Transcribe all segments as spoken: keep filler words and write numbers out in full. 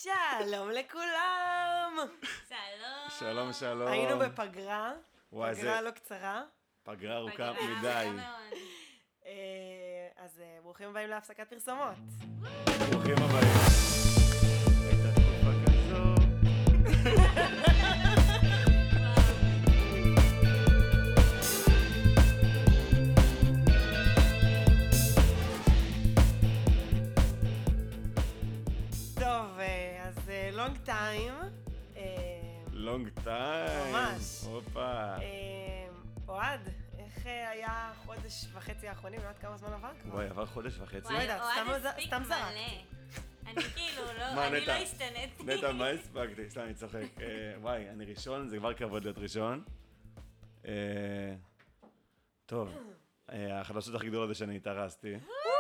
שלום לכולם! שלום. שלום, שלום. היינו בפגרה, וואי, פגרה זה- לא קצרה. פגרה ארוכה פגרה מדי. ארוכה מאוד. אה, אז אה, ברוכים הבאים להפסקת פרסומות. ברוכים הבאים. הייתה תקופה כזו. טוב, אה, אז לונג טיים. לונג טיים. ממש. הופה. אוהד, איך אה, היה חודש וחצי האחרונים? לא יודעת כמה זמן עבר כבר. וואי, עבר חודש וחצי. לא יודעת, סתם- אוהד הספיק סתם זרקתי. מלא. אני כאילו, לא, מה, אני נטע? לא השתנתי. נטע, מה הספקתי? סתם, אני צוחק. אה, וואי, אני ראשון, זה כבר כבוד להיות ראשון. אה, טוב, אה, החדשות הכי גדולות זה שאני התארסתי.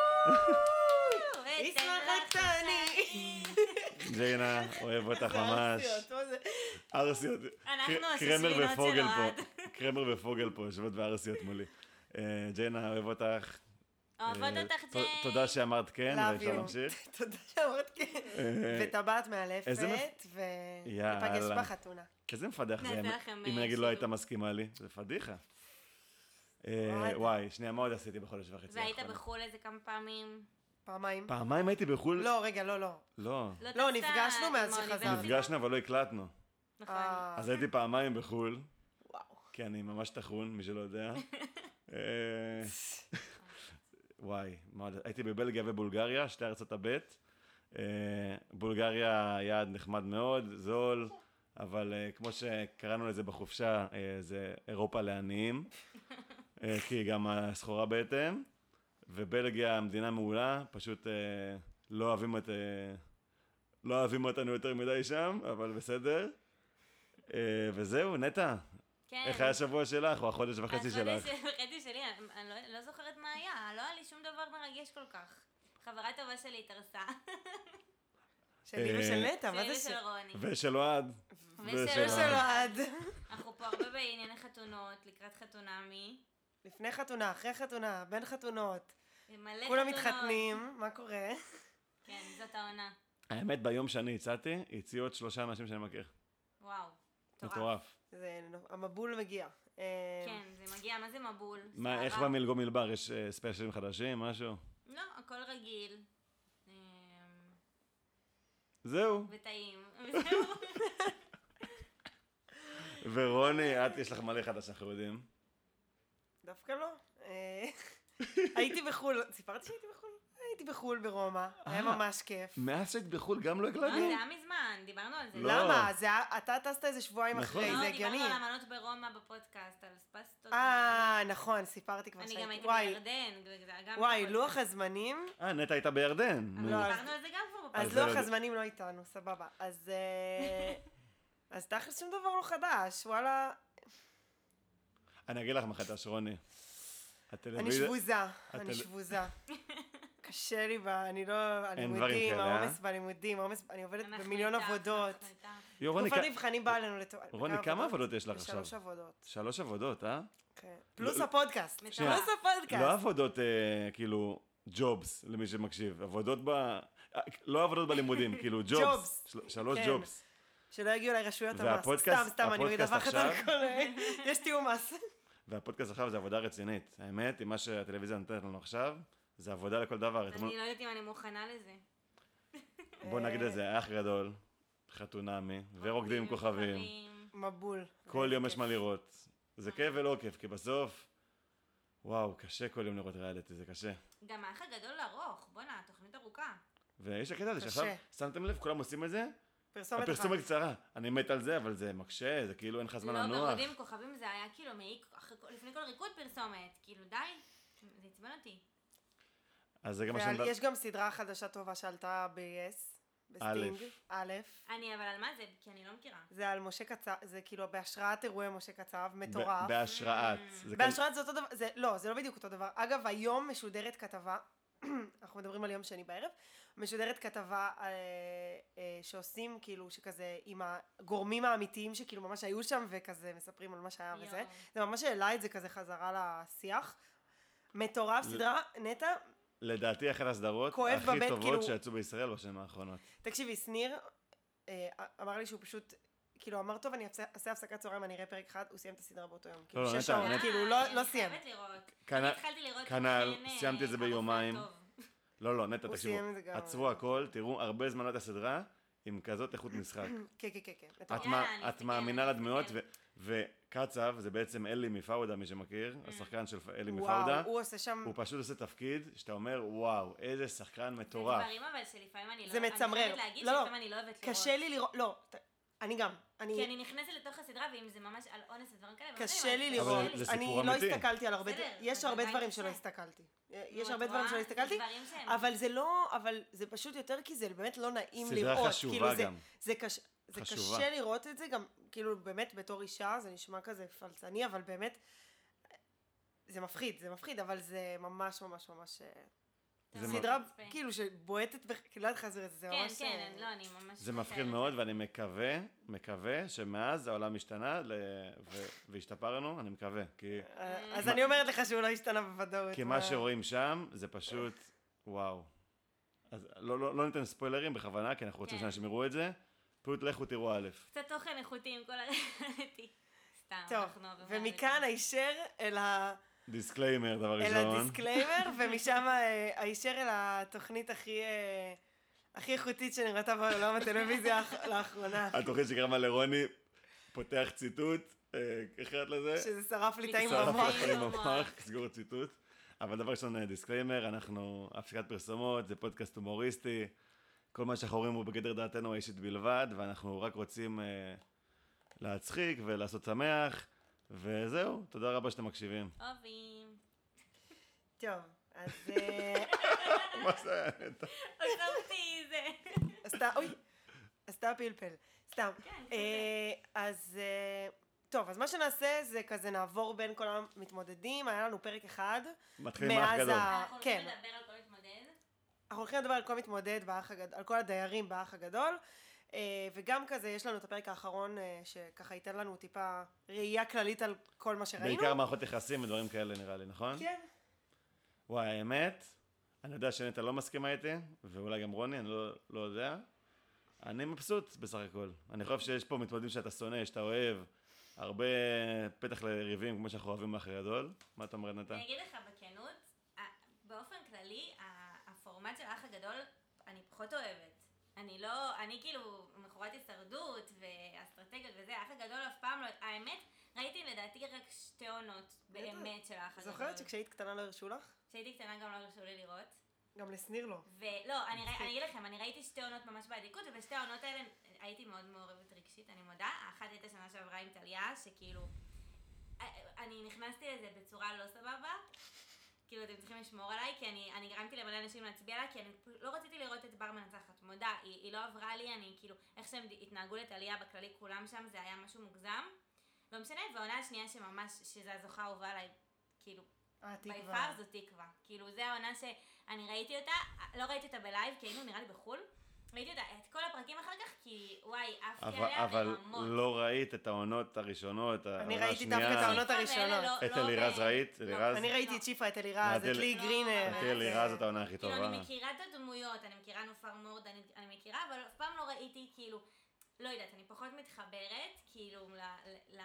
ישמח הקטני. ג'יינה, אוהב אותך ממש. ארסיות, מה זה? ארסיות. אנחנו קר- השושבינות קרמר של ופוגל אוהד. פה. קרמר ופוגל פה, יושבות וארסיות מולי. אה, ג'יינה, אוהב אותך. אוהבות אה, אותך, ת- ג'יי. תודה שאמרת כן, Love ואפשר you. להמשיך. תודה שאמרת כן. וטבעת מאלפת, איזה מפ- וניפגש יאללה. בחתונה. איזה מפדח זה, נעשה אם- לכם, אם אה, נגיד לא היית שיעור. מסכימה לי, זה פדיחה. אה, וואי. וואי, שנייה, מה עוד עשיתי בחודש וחצי והיית האחרונים? בחו"ל איזה כמה פעמים? פעמיים. פעמיים הייתי בחו"ל? לא, רגע, לא, לא. לא. לא, לא, טסת נפגשנו עם מאז האוניברסיטה. שחזרתי. נפגשנו אבל לא הקלטנו. נכון. אה, אז הייתי פעמיים בחו"ל, וואו. כי אני ממש טחון, מי שלא יודע. אה, וואי, מה עוד? הייתי בבלגיה ובולגריה, שתי ארצות הבית. אה, בולגריה יעד נחמד מאוד, זול, אבל אה, כמו שקראנו לזה בחופשה, אה, זה אירופה לעניים, אה, כי גם הסחורה בהתאם. ובלגיה מדינה מעולה, פשוט אה, לא אוהבים את... אה, לא אוהבים אותנו יותר מדי שם, אבל בסדר. אה, וזהו, נטע, כן. איך היה השבוע שלך או החודש וחצי שלך? החודש וחצי שלי, אני- אני לא- לא זוכרת מה היה, לא היה לי שום דבר מרגש כל כך. חברה טובה שלי התארסה. שלי אה, ושל נטע, מה שלי זה ש... ושל רוני. ושל אוהד. ושל ושל אוהד. אוהד. אנחנו פה הרבה בענייני חתונות, לקראת חתונמי. לפני חתונה, אחרי חתונה, בין חתונות. מלא כולם חתונות. מתחתנים, מה קורה? כן, זאת העונה. האמת, ביום שאני הצעתי, הציעו עוד שלושה אנשים שאני מכיר. וואו, מטורף. מטורף. זה, המבול מגיע. אה, כן, זה מגיע, מה זה מבול? מה, סערה. איך במלגו מלבר? יש אה, ספיישלים חדשים, משהו? לא, הכל רגיל. אמ, זהו. וטעים. וזהו. ורוני, את, יש לך מלא חדש, אנחנו יודעים. דווקא לא. אה, הייתי בחו"ל, סיפרתי שהייתי בחו"ל? הייתי בחו"ל ברומא, היה אה. ממש כיף. מאז שהיית בחו"ל גם לא לא, הקלטנו? זה היה מזמן, דיברנו על זה. לא. למה? זה היה- אתה טסת איזה שבועיים נכון. אחרי, לא, זה הגיוני. דיברנו על אמנות ברומא בפודקאסט, על ספסטות. אה, נכון, סיפרתי כבר אני גם שהייתי. הייתי וואי, בירדן. זה היה גם וואי, בפודקאסט. לוח הזמנים, אה, נטע הייתה בירדן. אבל נו. לא, דיברנו על זה גם כבר בפודקאסט. אז אז זה לוח לא- הזמנים לא איתנו, סבבה. אז אה, אז תכל'ס שום דבר לא חדש, וואלה, אני אגיד לך מה חדש, רוני. אני הטלוויזיה... שבוזה, הטל- אני שבוזה. קשה לי, ב- אני לא, דברים הלימודים, כאלה, אה? העומס בלימודים, העומס, אני עובדת אנחנו במיליון איתך, עבודות. אנחנו איתך. יו, רוני, תקופת כ- מבחנים באה עלינו לטובה. רוני, כמה עבודות יש לך עכשיו? שלוש עבודות. שלוש עבודות, אה? כן. פלוס לא- הפודקאסט. מטורף. פלוס הפודקאסט. לא עבודות, אה, כאילו, ג'ובס, למי שמקשיב. עבודות ב... אה, לא עבודות בלימודים, כאילו, ג'ובס. ג'ובס. של- שלוש כן. ג'ובס. שלא יגיעו אליי רשויות המס. והפודקאסט- סתם, סתם, אני הפודקאסט מדווחת על עכשיו? כל... יש תיאום מס. והפודקאסט עכשיו זה עבודה רצינית. האמת, עם מה שהטלוויזיה נותנת לנו עכשיו, זה עבודה לכל דבר. אתמול- אני לא יודעת אם אני מוכנה לזה. בוא נגיד את זה, אח גדול, חתונמי, ורוקדים עם כוכבים. מבול. כל יום יש מה לראות. זה כיף ולא כיף, כי בסוף, וואו, קשה כל יום לראות ריאליטי, זה קשה. גם האח הגדול ארוך, בואנה, תוכנית ארוכה. ויש הקטע הזה קשה. שעכשיו, שמתם לב, כולם עושים את זה, פרסומת אחת. הפרסומת קצרה. אני מת על זה, אבל זה מקשה, זה כאילו אין לך זמן לא, לנוח. ברוקדים עם כוכבים זה היה כאילו מעיק, אחרי כל- לפני כל ריקוד פרסומת. כאילו, די, זה עצבן אותי. אז זה גם מה ועל- שאני... יש גם סדרה חדשה טובה שעלתה ב-yes, בסטינג. א'. אני, אבל על מה זה? כי אני לא מכירה. זה על משה קצב, זה כאילו בהשראת אירועי משה קצב, מטורף. ב- בהשראת. זה כאן- בהשראת זה אותו דבר, זה, לא, זה לא בדיוק אותו דבר. אגב, היום משודרת כתבה, אנחנו מדברים על יום שני בערב, משודרת כתבה אה, אה, שעושים כאילו שכזה עם הגורמים האמיתיים שכאילו ממש היו שם וכזה מספרים על מה שהיה יואו. וזה. זה ממש העלה את זה כזה חזרה לשיח. מטורף, סדרה, נטע, לדעתי אחת הסדרות כואב הכי בבית, טובות כאילו- שיצאו בישראל בשנים האחרונות. תקשיבי, שניר אה, אמר לי שהוא פשוט, כאילו אמר טוב אני אעשה- אעשה הפסקת צהריים, אני אראה פרק אחד, הוא סיים את הסדרה באותו יום. כאילו לא, שש נטע, שעות, נטע. כאילו לא לא סיים. אני חייבת לראות. כנ"ל- אני התחלתי לראות כנ"ל, לכן, אה, סיימתי את זה הרופא ביומיים. הטוב. לא, לא, נטע, הוא תקשיבו, סיים את זה גם. עצרו הכל, תראו, הרבה זמן לא הייתה סדרה עם כזאת איכות משחק. כן, כן, כן, כן. את מטורף. מה- יאללה, אני את אסתכל, מאמינה אני לדמויות, אסתכל. ו- וקצב, זה בעצם אלי מפאודה, מי שמכיר, השחקן של אלי וואו, מפאודה, הוא עושה שם, הוא פשוט עושה תפקיד שאתה אומר, וואו, איזה שחקן זה מטורף. דברים אבל שלפעמים אני לא... זה מצמרר. אני חייבת להגיד לא, לא. שלפעמים אני לא אוהבת לראות. קשה לי לראות, לא, ת- אני גם, כי אני, אני נכנסת לתוך הסדרה, ואם זה ממש על אונס ודברים כאלה, קשה לי אבל לראות, זה אני סיפור לא אמיתי. הסתכלתי על הרבה, בסדר, יש זה הרבה עדיין דברים קשה. שלא הסתכלתי, יש נו, הרבה את דברים רואה? שלא זה הסתכלתי, דברים שהם- אבל זה לא, אבל זה פשוט יותר כי זה באמת לא נעים סדרה לראות, חשובה כאילו זה, גם. זה קשה, זה חשובה. קשה לראות את זה גם, כאילו באמת בתור אישה זה נשמע כזה פלצני, אבל באמת, זה מפחיד, זה מפחיד, אבל זה ממש ממש ממש, אה, זה סדרה מצפה. כאילו שבועטת, בח- כאילו לא יודעת איך להסביר את זה, זה כן, ממש, כן, אה, אני- לא, אני ממש... זה מפחיד חייבת מאוד, לה- ואני מקווה, מקווה שמאז העולם השתנה ל- ו- והשתפרנו, אני מקווה, כי אה, אז אני אומרת לך שהוא לא השתנה בוודאות. כי מה שרואים שם זה פשוט, וואו. אז לא, לא, לא ניתן ספוילרים בכוונה, כי אנחנו רוצים כן. שאנשים יראו את זה, פשוט לכו תראו א'. קצת תוכן איכותי עם כל הריאליטי. סתם, טוב, אנחנו אוהבים ומכאן ריאליטי. הישר אל ה... דיסקליימר, דבר אל ראשון. הדיסקליימר, ומשם אה, הישר אל התוכנית הכי אה, הכי איכותית שנראתה בעולם הטלוויזיה האח- לאחרונה. התוכנית שגרמה לרוני, פותח ציטוט, אה, איך קראת לזה? שזה שרף לי טעים שרף במוח. שרף לך עם במוח. המוח, סגור ציטוט. אבל דבר ראשון, אה, דיסקליימר, אנחנו הפסקת פרסומות, זה פודקאסט הומוריסטי, כל מה שאנחנו אומרים הוא בגדר דעתנו האישית בלבד, ואנחנו רק רוצים אה, להצחיק ולעשות שמח, וזהו, תודה רבה שאתם מקשיבים. אוהבים. טוב, אז אה, מה זה היה נטע? עזבתי זה. עשתה, אוי, עשתה פלפל, סתם. כן, אה, אז אה, טוב, אז מה שנעשה זה כזה נעבור בין כל המתמודדים, היה לנו פרק אחד. מתחילים עם האח מאז גדול. ה- אנחנו כן. הולכים לדבר על כל מתמודד. אנחנו הולכים לדבר על כל מתמודד באח הגדול, על כל הדיירים באח הגדול, אה, וגם כזה יש לנו את הפרק האחרון אה, שככה ייתן לנו טיפה ראייה כללית על כל מה שראינו. בעיקר מערכות יחסים ודברים כאלה נראה לי, נכון? כן. וואי, האמת, אני יודע שנטע לא מסכימה איתי, ואולי גם רוני, אני לא, לא יודע. אני מבסוט בסך הכל. אני חושב שיש פה מתמודדים שאתה שונא, שאתה אוהב, הרבה פתח לריבים כמו שאנחנו אוהבים מאח הגדול. מה אתה אומרת נטע? אני אגיד לך בכנות, ה- באופן כללי, ה- הפורמט של האח הגדול, אני פחות אוהבת. אני לא, אני כאילו מכורת הישרדות ואסטרטגיות וזה, האח הגדול אף פעם לא, האמת, ראיתי לדעתי רק שתי עונות באמת של האח הגדול. זוכרת שכשהיית קטנה לא הרשו לך? כשהייתי קטנה גם לא הרשו לי לראות. גם לשניר לא. ולא, אני, ראי- אני אגיד לכם, אני ראיתי שתי עונות ממש באדיקות, ובשתי העונות האלה הייתי מאוד מעורבת רגשית, אני מודה. האחת הייתה שנה שעברה עם טליה, שכאילו, אני נכנסתי לזה בצורה לא סבבה, כאילו אתם צריכים לשמור עליי, כי אני, אני גרמתי למלא אנשים להצביע לה, כי אני לא רציתי לראות את בר מנצחת, מודה, היא, היא לא עברה לי, אני כאילו, איך שהם התנהגו לטליה בכללי כולם שם, זה היה משהו מוגזם. לא משנה, והעונה השנייה שממש, שזה הזוכה האהובה עליי, כאילו, אה, תקווה. ביפר זו תקווה. כאילו, זה העונה שאני ראיתי אותה, לא ראיתי אותה בלייב, כי היינו נראה לי בחול. ראיתי אותה, את כל הפרקים אחר כך, כי וואי, עפתי אבל, עליה אבל ברמות. לא ראית את העונות הראשונות, העונה ראיתי השנייה. דווקא את העונות שיפה הראשונות. ואלה לא- את לא אלירז ב- ראית? לא. אלירז? אני ראיתי את שיפה, את אלירז, לא, את לי לא, גרינר. אבל- אותי אלירז זאת העונה הכי כאילו, טובה. אני מכירה את הדמויות, אני מכירה נופר מורד, אני, אני מכירה, אבל אף פעם לא ראיתי, כאילו, לא יודעת, אני פחות מתחברת, כאילו, ל, ל, ל,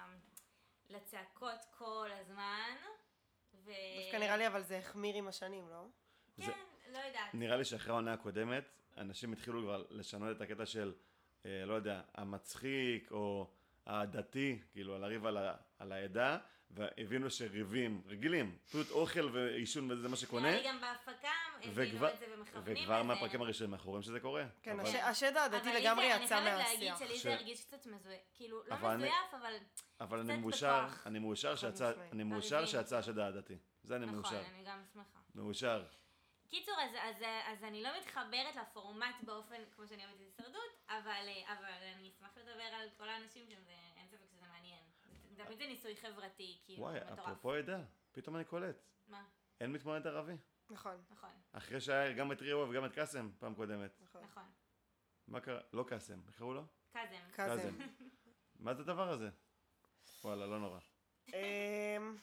לצעקות כל הזמן, ו... דווקא נראה לי אבל זה החמיר עם השנים, לא? זה- כן, לא יודעת. נראה לי שאחרי העונה הקודמת, אנשים התחילו כבר לשנות את הקטע של, אה, לא יודע, המצחיק או הדתי, כאילו, על הריב על, ה, על העדה, והבינו שריבים רגילים, פשוט אוכל ועישון וזה מה שקונה, נראה לי גם בהפקה, הבינו וכבר, את זה ומכוונים לזה. וכבר מהפרקים הראשונים אנחנו רואים שזה קורה. כן, אבל- הש- השד העדתי אבל לי לגמרי זה- יצא אני חייבת מהשיח. להגיד שלי ש- זה הרגיש קצת מזויף, כאילו, לא אבל אני- מזויף, אבל אבל אני קצת מאושר, בכוח. אני מאושר חד שיצא, משמעית. אני מאושר הריבים. שיצא השד העדתי. זה אני נכון, מאושר. אני גם שמחה. מאושר. קיצור, אז, אז, אז אני לא מתחברת לפורמט באופן, כמו שאני אוהבת את הישרדות, אבל, אבל אני אשמח לדבר על כל האנשים שם, זה, אין ספק שזה מעניין. זה- תמיד זה ניסוי חברתי, כאילו, וואי, מטורף. אפרופו עדה, פתאום אני קולט. מה? אין מתמודד ערבי. נכון, נכון, אחרי שהיה גם את ריו וגם את קאסם פעם קודמת. נכון. נכון. מה קרה? לא קאסם, איך קראו לו? קאזם. קאזם. מה זה הדבר הזה? וואלה, לא נורא. אמ,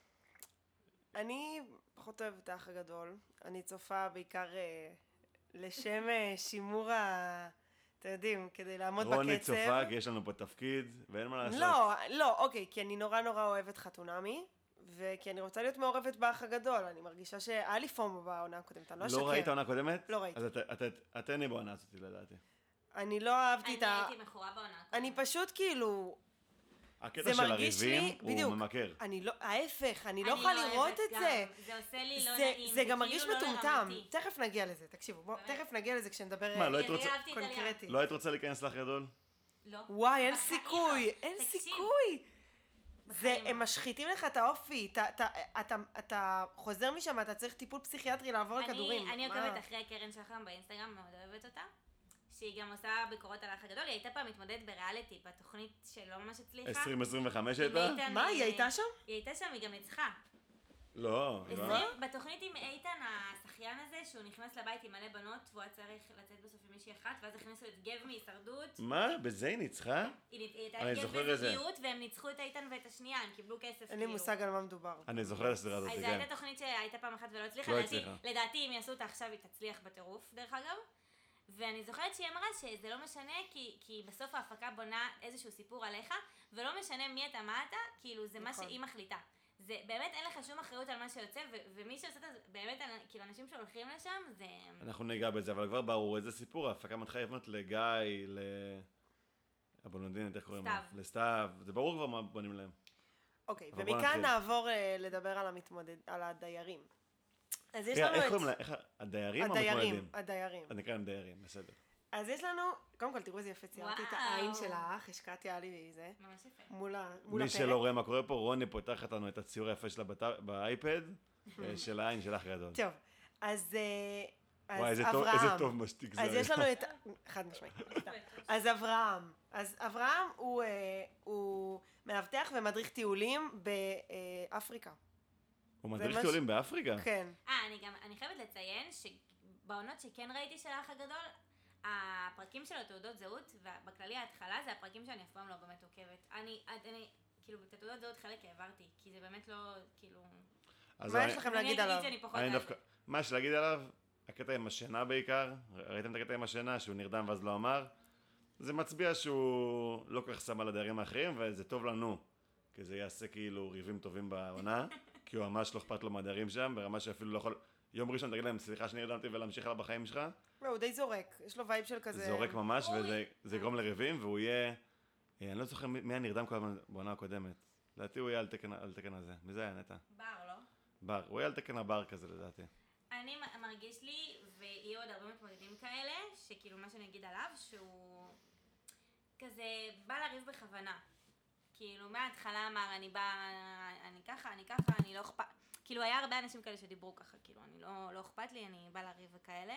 אני פחות אוהבת את האח הגדול. אני צופה בעיקר אה, לשם אה, שימור ה... אתה יודע, מדהים, כדי לעמוד בקצב. רוני צופה, כי יש לנו פה תפקיד, ואין מה לעשות. לא, לא, אוקיי, כי אני נורא נורא אוהבת חתונמי, וכי אני רוצה להיות מעורבת באח הגדול, אני מרגישה שהיה לי פומו בעונה הקודמת, אני לא אשקר. לא ראית עונה קודמת? לא ראיתי. אז את אין לי בעונה הזאת, לדעתי. אני לא אהבתי את ה... אני הייתי מכורה בעונה הקודמת. אני פשוט כאילו... הקטע של הריבים הוא ממכר. אני לא, ההפך, אני לא יכולה לראות את זה. זה עושה לי לא זה- נעים. זה גם מרגיש כאילו לא מטומטם. לרמתי. תכף נגיע לזה, תקשיבו, בואו, באמת? תכף נגיע לזה כשנדבר מה, לא אה, היית רוצה- אהבתי את עלייה. קונקרטי. לא היית רוצה להיכנס לאח גדול? לא. וואי, אין בחיים סיכוי, לא. אין תקשיב. סיכוי. זה, בחיים לא. הם משחיתים לך את האופי, אתה- אתה- אתה- אתה חוזר משם, אתה צריך טיפול פסיכיאטרי לעבור על אני- כדורים. אני מה? עוקבת אחרי קרן שחם באינסטגרם, מאוד אוהבת אותה. שהיא גם עושה ביקורות על האח הגדול, היא הייתה פעם מתמודדת בריאליטי, בתוכנית שלא ממש הצליחה. עשרים עשרים וחמש עם הייתה? איתן, מה, היא אה, הייתה שם? היא הייתה שם, היא גם ניצחה. לא, היא לא. עשרים, בתוכנית עם איתן, השחיין הזה, שהוא נכנס לבית עם מלא בנות, והוא היה צריך לצאת בסוף עם מישהי אחת, ואז הכניסו את גב מהישרדות. מה? בזה היא ניצחה? היא היא הייתה אני עם גב זוכר את זה. בזוגיות, והם ניצחו את איתן ואת השנייה, הם קיבלו כסף. אין לי כאילו. מושג על מה מדובר. אני זוכר את הסדרה הזאת, אז זו כן. הייתה תוכנית שהייתה פעם אחת ולא הצליחה. לא לדעתי- הצליחה. לדעתי, אם יעשו אותה עכשיו, היא תצליח בטירוף, דרך אגב. ואני זוכרת שהיא אמרה שזה לא משנה, כי, כי בסוף ההפקה בונה איזשהו סיפור עליך, ולא משנה מי אתה, מה אתה, כאילו זה מה נכון. שהיא מחליטה. זה באמת אין לך שום אחריות על מה שיוצא, ו- ומי שעושה את זה, באמת, כאילו אנשים שהולכים לשם, זה... אנחנו ניגע בזה, אבל כבר ברור איזה סיפור, ההפקה מתחילה לבנות לגיא, ל... הבלונדינית, איך קוראים לה? סתיו. לסתיו. זה ברור כבר מה בונים להם. אוקיי, אבל בוא ומכאן נתחיל. נעבור אה, לדבר על המתמודד, על הדיירים. אז יש רגע, לנו איך את... קוראים לה? איך ה- הדיירים או הדיירים, המתמודדים? הדיירים. אני נקרא להם דיירים, בסדר. אז יש לנו, קודם כל תראו איזה יפה ציירתי את וואו. העין שלך, השקעתי היה לי זה, ממש יפה. מול ה- מול מי הפרק. שלא רואה מה קורה פה, רוני פותחת לנו את הציור היפה שלה בת- באייפד, אה, של העין שלך גדול. טוב, אז אה, אז וואי, איזה טוב- אברהם. איזה טוב משתיק זה אז היה. יש לנו את... חד משמעית. סתם. אז אברהם. אז אברהם הוא, אה, הוא מאבטח ומדריך טיולים באפריקה. הוא זה מדריך מש- טיולים באפריקה? כן. אה, אני גם, אני חייבת לציין שבעונות שכן ראיתי של האח הגדול, הפרקים של התעודות זהות, ובכללי ההתחלה זה הפרקים שאני אף פעם לא באמת עוקבת. אני, אני, כאילו, את התעודות זהות חלק העברתי, כי זה באמת לא, כאילו... אז מה אני- יש לכם אני להגיד אגיד עליו? שאני פחות אני אוהבת. דווקא, מה יש להגיד עליו? הקטע עם השינה בעיקר, ראיתם את הקטע עם השינה שהוא נרדם ואז לא אמר? זה מצביע שהוא לא כל כך שם על הדיירים האחרים וזה טוב לנו, כי זה יעשה כאילו ריבים טובים בעונה, כי הוא ממש לא אכפת לו מהדיירים שם, ברמה שאפילו לא יכול, יום ראשון תגיד להם סליחה שנרדמתי ולהמשיך הלאה בחיים שלך, לא, הוא די זורק, יש לו וייב של כזה... זורק ממש אוי. וזה זה יגרום לריבים והוא יהיה, אה, אני לא זוכר מי מי הנרדם כל הזמן בעונה הקודמת, לדעתי הוא יהיה על תקן, על תקן הזה, מי זה היה נטע? בר, לא? בר, הוא יהיה על תקן הבר כזה לדעתי. אני מ- מרגיש לי, ויהיו עוד הרבה מתמודדים כאלה, שכאילו מה שאני אגיד עליו, שהוא כזה בא לריב בכוונה. כאילו מההתחלה אמר אני בא, אני ככה, אני ככה, אני לא אכפת, כאילו היה הרבה אנשים כאלה שדיברו ככה, כאילו אני לא, לא אכפת לי, אני בא לריב וכאלה.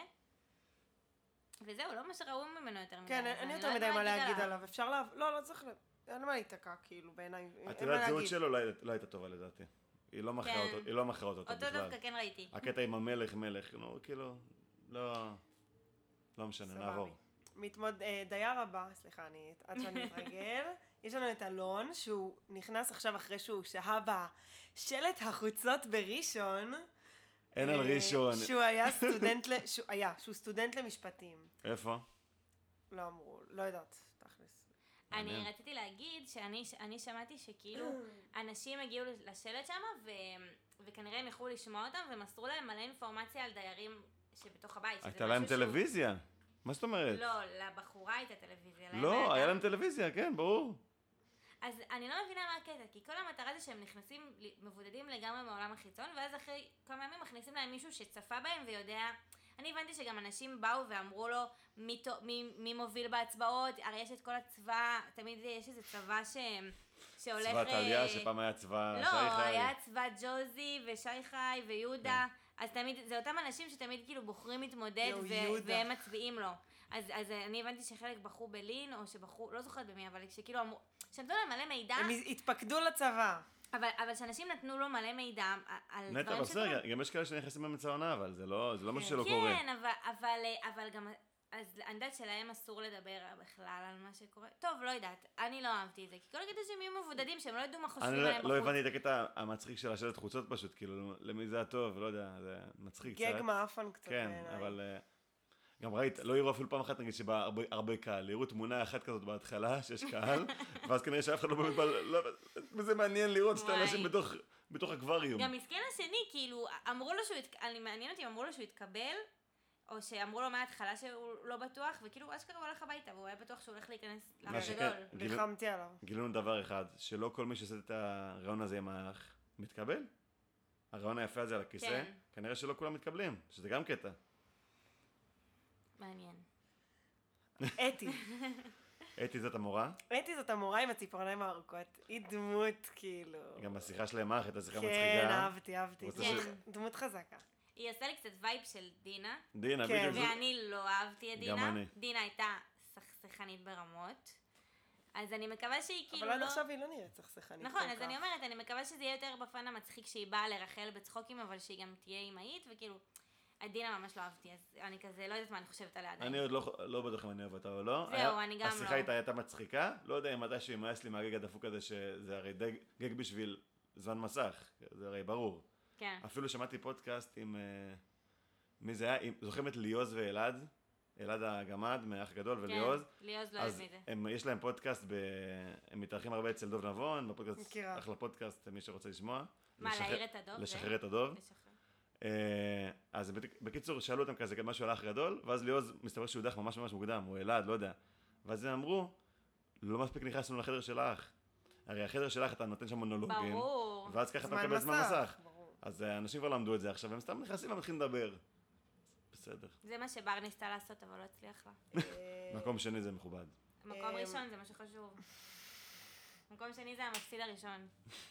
וזהו, לא מה שראו ממנו יותר מדי. כן, אז אין אני יותר לא מדי יודעת מה להגיד עליו. עליו, אפשר לה... לא, לא צריך... ל- אין מה להיתקע, כאילו, בעיניי, אין מה התעודת זהות להגיד. שלו לא הייתה- לא הייתה טובה לדעתי. היא לא מכרה כן. אותו, היא לא מכרה אותו טוב אותו בכלל. דווקא כן ראיתי. הקטע עם המלך מלך, נו, כאילו, לא, לא משנה, סבבה. נעבור. מתמוד... אה, דייר הבא, סליחה, אני... עד שאני אתרגל. יש לנו את אלון, שהוא נכנס עכשיו אחרי שהוא שהה בשלט החוצות בראשון. אין על אה, ראשון, שהוא היה סטודנט, ל... שהוא היה, שהוא סטודנט למשפטים. איפה? לא אמרו, לא יודעת, תכלס. אני מעניין. רציתי להגיד שאני אני שמעתי שכאילו אנשים הגיעו לשלט שם ו, וכנראה הם יכלו לשמוע אותם ומסרו להם מלא אינפורמציה על דיירים שבתוך הבית. שזה הייתה להם משהו שהוא- טלוויזיה. מה זאת אומרת? לא, לבחורה הייתה טלוויזיה. להם לא, הייתה- היה להם טלוויזיה, כן, ברור. אז אני לא מבינה מה הקטע, כי כל המטרה זה שהם נכנסים, ל- מבודדים לגמרי מהעולם החיצון, ואז אחרי כמה ימים מכניסים להם מישהו שצפה בהם ויודע... אני הבנתי שגם אנשים באו ואמרו לו מי, תו- מי, מי מוביל בהצבעות, הרי יש את כל הצבא, תמיד יש איזה צבא ש... שהולך... צבא טליה, אה, שפעם היה צבא שי לא, חי. היה צבא ג'וזי ושי חי ויהודה, אז תמיד, זה אותם אנשים שתמיד כאילו בוחרים מתמודד יואו, ו- יהודה. והם מצביעים לו. אז, אז אני הבנתי שחלק בחרו בלין, או שבחרו, לא זוכרת במי, אבל שכאילו אמרו, שנתנו להם מלא מידע, הם התפקדו לצבא. אבל, אבל שאנשים נתנו לו מלא מידע על נטע, דברים אבל שקורים. בסדר, גם יש כאלה שנכנסים באמצע העונה, אבל זה לא זה לא משהו שלא קורה. כן, אבל, אבל, אבל גם, אז אני יודעת שלהם אסור לדבר בכלל על מה שקורה. טוב, לא יודעת, אני לא אהבתי את זה, כי כל הקטע שהם יהיו מבודדים, שהם לא ידעו מה חושבים אני לא- עליהם לא בחוץ. הבנתי את הקטע המצחיק של השלט חוצות פשוט, כאילו, למי זה הטוב, לא יודע, זה מצחיק קצת. גג מעפן קצת כן, בעיניי. אבל... אה, גם ראית, לא יראו אפילו פעם אחת, נגיד שבא הרבה, הרבה קהל, יראו תמונה אחת כזאת בהתחלה, שיש קהל, ואז כנראה שאף אחד לא באמת בא, לא, וזה מעניין לראות שתי אנשים בתוך, בתוך אקווריום. גם מסכן השני, כאילו, אמרו לו שהוא, אני מעניין אותי, אמרו לו שהוא התקבל, או שאמרו לו מההתחלה שהוא לא בטוח, וכאילו הוא אשכרה הולך הביתה, והוא היה בטוח שהוא הולך להיכנס לגדול. לחמתי עליו. גילינו דבר אחד, שלא כל מי שעושה את הרעיון הזה עם האח, מתקבל. הרעיון היפה הזה על הכיסא, כן. כנראה שלא כולם מתקבלים, שזה גם קטע. מעניין. אתי. אתי זאת המורה, אתי זאת המורה עם הציפורניים הארוכות. היא דמות כאילו... גם בשיחה שלהם אח, הייתה שיחה מצחיקה. כן, אהבתי, אהבתי. רוצה דמות- ש- דמות חזקה. היא עושה לי קצת וייב של דינה, דינה, כן. בדיוק. זה- ואני לא אהבתי את גם דינה. אני. דינה הייתה סכסכנית ברמות, אז אני מקווה שהיא כאילו אבל עד לא... עכשיו היא לא נראית סכסכנית. נכון, כל אז כך. אני אומרת, אני מקווה שזה יהיה יותר בפן המצחיק שהיא באה לרחל בצחוקים, אבל שהיא גם תהיה אימהית, וכאילו, את דינה ממש לא אהבתי, אז אני כזה, לא יודעת מה אני חושבת עליה עדיין. אני עוד לא, לא בטוח אם אני אוהב אותה או לא. זהו, היה- אני גם השיחה לא. איתה הייתה מצחיקה, לא יודע אם מתישהו ימאס לי מהגג הדפוק הזה, שזה הרי דג, גג בשביל זמן מסך, זה הרי ברור. כן. אפילו שמעתי פודקאסט עם, אה, מי זה היה? עם, זוכרים את ליוז ואלעד? אלעד הגמד, מאח גדול וליוז. כן, ליוז לא אז אוהב מזה. הם, יש להם פודקאסט, ב... הם מתארחים הרבה אצל דוב נבון, בפודקאסט, מכירה. אחלה פודקאסט, מי שרוצה לשמוע. מה, לשחרר- להעיר את הדוב? לשחרר את הדוב. לשחרר. אה, אז בק- בקיצור, שאלו אותם כזה משהו על אח גדול, ואז ליוז מסתבר שהוא הודח ממש ממש מוקדם, הוא אלעד, לא יודע. ואז הם אמרו, לא מספיק נכנסנו לחדר של האח. הרי החדר של האח אתה נותן שם מונולוגים, ברור. ואז ככה אתה זמן מקבל זמן מסך. מסך. ברור. אז אה, אנשים כבר למדו את זה עכשיו, הם סתם נכנסים ומתחילים לדבר. בסדר. זה מה שבר ניסתה לעשות, אבל לא הצליח לה. אה, מקום שני זה מכובד. מקום אמ, ראשון זה מה שחשוב. מקום שני זה המפסיד הראשון.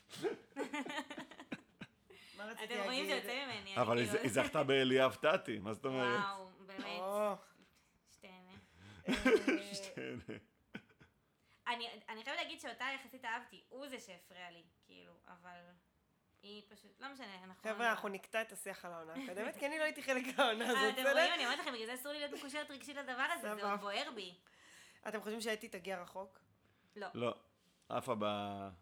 מה רציתי אתם רואים להגיד? שיוצא ממני. אבל אני היא כאילו- היא זכתה באליאב טאטי, מה זאת אומרת? וואו, באמת. או, שתהנה. אה, אני אני חייבת להגיד שאותה יחסית אהבתי, הוא זה שהפריע לי, כאילו, אבל היא פשוט, לא משנה, נכון. חבר'ה, אנחנו נקטע את השיח על העונה הקודמת, כי אני לא הייתי חלק מהעונה אה, הזאת, אתם בסדר? רואים, אני אומרת לכם, בגלל זה אסור לי להיות מקושרת רגשית לדבר הזה, זה סבבה. עוד בוער בי. אתם חושבים שאתי תגיע רחוק? לא. לא, עפה ב...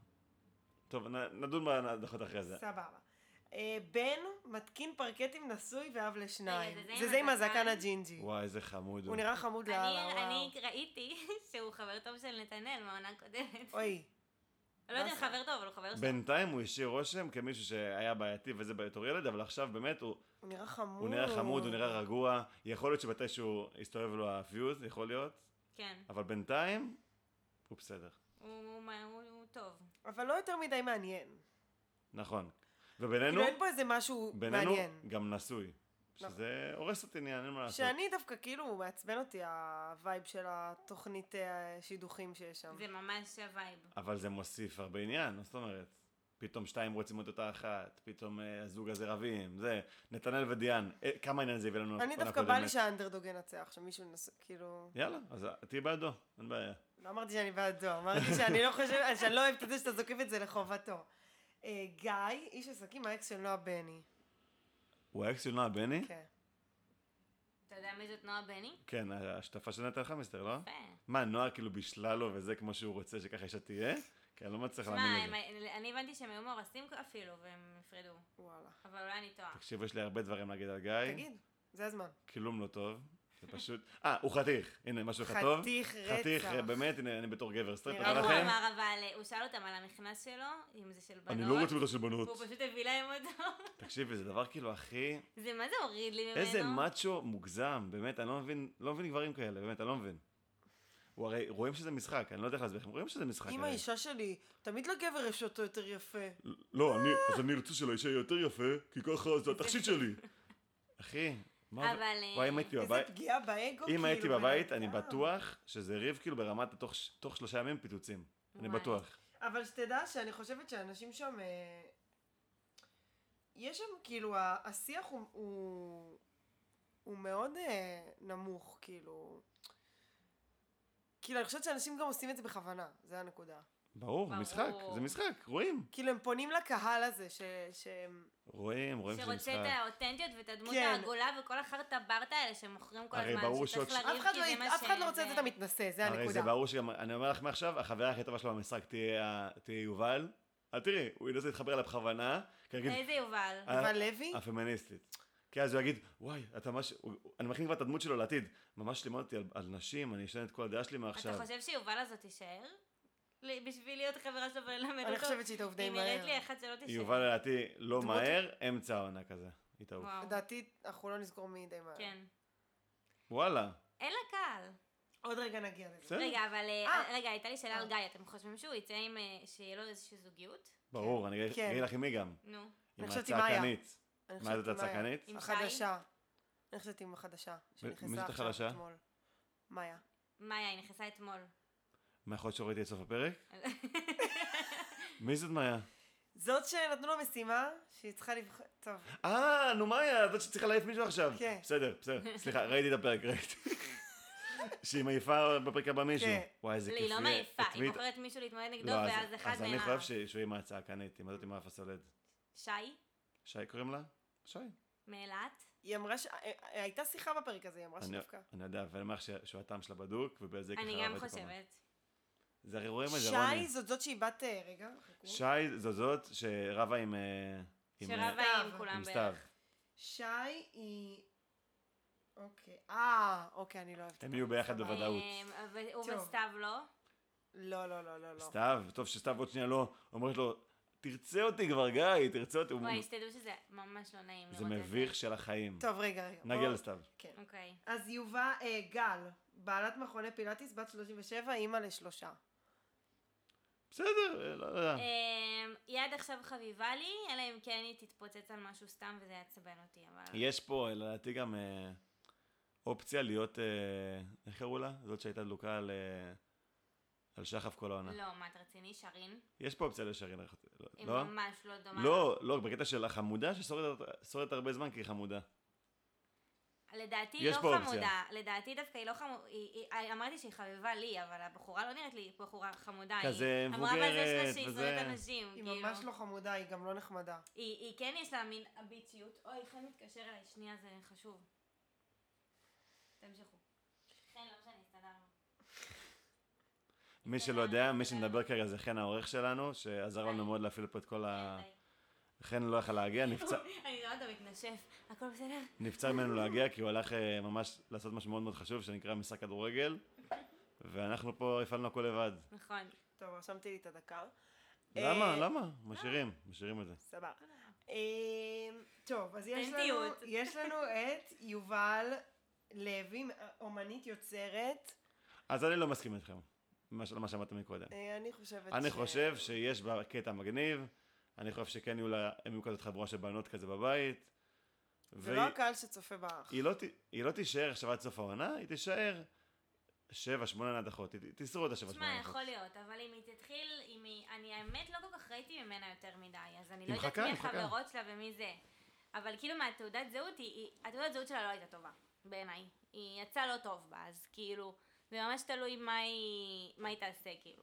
טוב, נ- נדון בהדחות אחרי זה. סבבה. אה, בן מתקין פרקטים נשוי ואב לשניים. רגע, זה זה זה עם זה עם הזקן? הזקן הג'ינג'י. וואי, איזה חמוד הוא. הוא נראה חמוד לאללה, אני וואו. אני ראיתי שהוא חבר טוב של נתנאל מהעונה הקודמת. אוי, לא יודע אם באסה. חבר טוב, אבל הוא חבר שלו. בינתיים הוא השאיר רושם כמישהו שהיה בעייתי וזה בתור ילד, אבל עכשיו באמת הוא, הוא נראה חמוד. הוא נראה חמוד, הוא נראה רגוע. יכול להיות שמתישהו יסתובב לו הפיוז, יכול להיות, כן, אבל בינתיים הוא בסדר. הוא הוא- הוא טוב. אבל לא יותר מדי מעניין. נכון. כאילו ובינינו, אין פה איזה משהו בינינו מעניין. גם נשוי. שזה הורס את עניין, אין מה לעשות. שאני דווקא כאילו מעצבן אותי הווייב של התוכנית אה, שידוכים שיש שם. זה ממש הווייב. אבל זה מוסיף הרבה עניין, מה זאת אומרת? פתאום שתיים רוצים את אותה אחת, פתאום אה, הזוג הזה רבים, זה, נתנאל ודיאן, אה, כמה עניין זה הביא לנו? אני עונה דווקא בא קודמת? לי שהאנדרדוג ינצח, שמישהו ינסה, כאילו... יאללה, אז תהיי בעדו, אין בעיה. לא אמרתי שאני בעדו, אמרתי שאני לא חושבת, שאני לא אוהבת את זה שאתה זוקף את זה לחובתו. אה, גיא, איש עסקים, האקס של נועה בני. הוא האקס של נועה בני? כן. אתה יודע מי זאת נועה בני? כן, השותפה של נטע חמיסטר, לא? יפה. מה, נועה כאילו בישלה לו וזה כמו שהוא רוצה שככה אישה תהיה? כי אני לא מצליח שמע, להאמין הם- לזה. אני הבנתי שהם היו מאורסים אפילו, והם נפרדו. וואלה. אבל אולי אני טועה. תקשיבו, יש לי הרבה דברים להגיד על גיא. תגיד, זה הזמן. כלום לא טוב. זה פשוט... אה, הוא חתיך. הנה, משהו אחד טוב. חתיך חתיך, רצח. באמת, הנה, אני בתור גבר סטרייט. נראה תודה איך לי הוא לכם. אמר אבל, הוא שאל אותם על המכנס שלו, אם זה של בנות. אני לא רוצה בכלל של בנות. והוא פשוט הביא להם אותו. תקשיבי, זה דבר כאילו הכי... זה מה זה הוריד לי ממנו? איזה מאצ'ו מוגזם, באמת, אני לא מבין, לא מבין גברים כאלה, באמת, אני לא מבין. הוא הרי, רואים שזה משחק, אני לא יודע איך להסביר לכם, רואים שזה משחק. אם הרי. האישה שלי, תמיד לגבר יש אותו יותר יפה. לא, אני, אז אני רוצה שלאישה יהיה יותר יפה, כי ככה זה התכשיט שלי. אחי, מה... אבל, אה, וואי, אם הייתי איזה בבית, פגיעה באגו, כאילו. אם הייתי בבית, בן אני אדם. בטוח שזה ריב כאילו ברמת התוך תוך שלושה ימים פיצוצים. אני וואי. בטוח. אבל שתדע שאני חושבת שאנשים שם... אה, יש שם כאילו, ה- השיח הוא, הוא, הוא מאוד אה, נמוך, כאילו... כאילו, אני חושבת שאנשים גם עושים את זה בכוונה, זה הנקודה. ברור, ברור. משחק, זה משחק, רואים. כאילו, הם פונים לקהל הזה, ש... שהם... רואים, רואים שזה שרוצה את משחק. האותנטיות ואת הדמות כן. העגולה וכל החרטה ברטה האלה שמוכרים כל הרי הזמן. ברור שצריך שעוד- לריב אף אחד כי לא, זה ית- מה אף אחד ש- לא רוצה את זה- זה המתנשא, זה הרי הנקודה. זה ברור שגם, אני אומר לך מעכשיו, החברה הכי טובה שלו במשחק תהיה ה- תהיה יובל. אה, תראי, הוא ינסה להתחבר אליה בכוונה. כרגיל, איזה יובל? ה- יובל לוי? הפמיניסטית. כי אז הוא יגיד, וואי, אתה ממש, אני מכין כבר את הדמות שלו לעתיד, ממש לימד אותי על, על נשים, אני אשנה את כל הדעה שלי מעכשיו. אתה חושב שיובל הזאת תישאר? בשביל להיות חברה שלו וללמד אותו? אני חושבת שהיא תעוף די מהר. היא נראית לי אחת שלא תישאר. יובל לדעתי לא דמות- מהר, אמצע העונה כזה, היא תעוף. וואו. לדעתי, אנחנו לא נזכור מי די מהר. כן. וואלה. אין לה קהל. עוד רגע נגיע לזה. בסדר. רגע, אבל אה, אה. רגע, הייתה לי שאלה אה. על גיא, אתם חושבים שהוא יצא עם, אה, שיהיה לו איזושהי זוגיות? ברור, אני כן. אגיד לך עם מי גם. נו. עם חושבת עם מאיה. הצעקנית. אני מה חושבת זאת עם מאיה. הצעקנית? עם שי? החדשה. אני חושבת עם החדשה. שנכנסה מי זאת עכשיו החדשה? אתמול. מאיה. מאיה, היא נכנסה אתמול. מה יכול להיות שראיתי את סוף הפרק? מי זאת מאיה? זאת שנתנו לו משימה, שהיא צריכה לבחור... טוב. אה, נו מאיה, זאת שצריכה להעיף מישהו עכשיו. כן. בסדר, בסדר. סליחה, ראיתי את הפרק, ראיתי. שהיא מעיפה בפרק הבא מישהו. כן. וואי, איזה כיף. היא לא מעיפה, את מי- היא בוחרת מישהו להתמודד נגדו, לא, אז- ואז אחד אז אני מהם... חושב ש- שהוא עם הצעקנית, עם הזאת עם האף הסולד. שי, שי קוראים לה? שי. מאילת. היא אמרה ש... אה, אה, הייתה שיחה בפרק הזה, היא אמרה אני- שדווקא. אני יודע, ואני אומר לך ש- שהוא הטעם שלה בדוק, ובזה ככה... אני גם עבדתי כל הזמן. חושבת. זה הרי רואים את זה, רוני. שי זאת זאת שהיא בת... אה, רגע. חכו. שי זו זאת שרבה עם... אה, עם, אה, שרבה עם סתיו. כולם עם סתיו. בערך. שי היא... אוקיי. אה, אוקיי, אני לא אוהבת. הם אותה. יהיו ביחד סבבה. בוודאות. אה, והוא טוב. וסתיו לא? לא, לא, לא, לא, לא. סתיו, טוב שסתיו עוד שנייה לא אומרת לו, תרצה אותי כבר גיא, תרצה אותי. הוא- וואי, שתדעו שזה ממש לא נעים זה לראות את זה. מביך של החיים. טוב, רגע, רגע. נגיע בוא- לסתיו. כן. אוקיי. אז יובל, אה, גל, בעלת מכוני פילאטיס, בת שלושים ושבע, אימא לשלושה. בסדר, לא יודע. אמ, היא עד עכשיו חביבה לי, אלא אם כן היא תתפוצץ על משהו סתם וזה יעצבן אותי, אבל... יש פה, לדעתי גם אה, אופציה להיות, אה, איך קראו לה? זאת שהייתה דלוקה על, אה, על שחף כל העונה. לא, מה, אתה רציני? שרין? יש פה אופציה לשרין. היא לא? ממש לא דומה. לא, לא, בקטע של החמודה ששורדת הרבה זמן כי היא חמודה. לדעתי יש לא פה אופציה. חמודה, לדעתי דווקא היא לא חמודה, אמרתי שהיא חביבה לי, אבל הבחורה לא נראית לי בחורה חמודה. כזה היא אמרה בזה מבוגרת שהיא וזה. שונאת אנשים, היא כאילו. ממש לא חמודה, היא גם לא נחמדה. היא היא כן יש לה מין אביציות. אוי, חן מתקשר אליי, שנייה, זה חשוב. תמשכו. חן, לא משנה, הסתדרנו. מי שלא יודע, מי שמדבר כרגע זה חן העורך שלנו, שעזר לנו מאוד להפעיל פה את כל ה... די. חן לא יכל להגיע, נפצע... אני רואה אותו מתנשף, הכל בסדר? נבצר ממנו להגיע כי הוא הלך אה, ממש לעשות משהו מאוד מאוד חשוב שנקרא משחק כדורגל ואנחנו פה הפעלנו הכל לבד. נכון. טוב, רשמתי לי את הדקה. למה? אה, למה? משאירים, משאירים את זה. סבבה. אה, טוב, אז יש לנו, אותנטיות. יש לנו את יובל לוי, אומנית יוצרת. אז אני לא מסכים איתכם, מה ש- מה שאמרתם מקודם. אה, אני חושבת אני ש- חושב שיש בה קטע מגניב, אני חושב שכן יהיו לה, הם יהיו כזאת חבורה של בנות כזה בבית. זה והיא- לא הקהל שצופה באח. היא לא, ת- היא לא תישאר עכשיו עד סוף העונה, היא תישאר שבע, שמונה נדחות, היא- תסרו את השבע, תשמע, שמונה נדחות. יכול להיות, אבל אם היא תתחיל, אם היא, אני האמת לא כל כך ראיתי ממנה יותר מדי, אז אני היא לא יודעת מחכה, מי היא מחכה. החברות שלה ומי זה. אבל כאילו מהתעודת זהות, היא, היא- התעודת זהות שלה לא הייתה טובה, בעיניי. היא יצאה לא טוב בה, אז כאילו, זה ממש תלוי מה היא, מה היא תעשה, כאילו.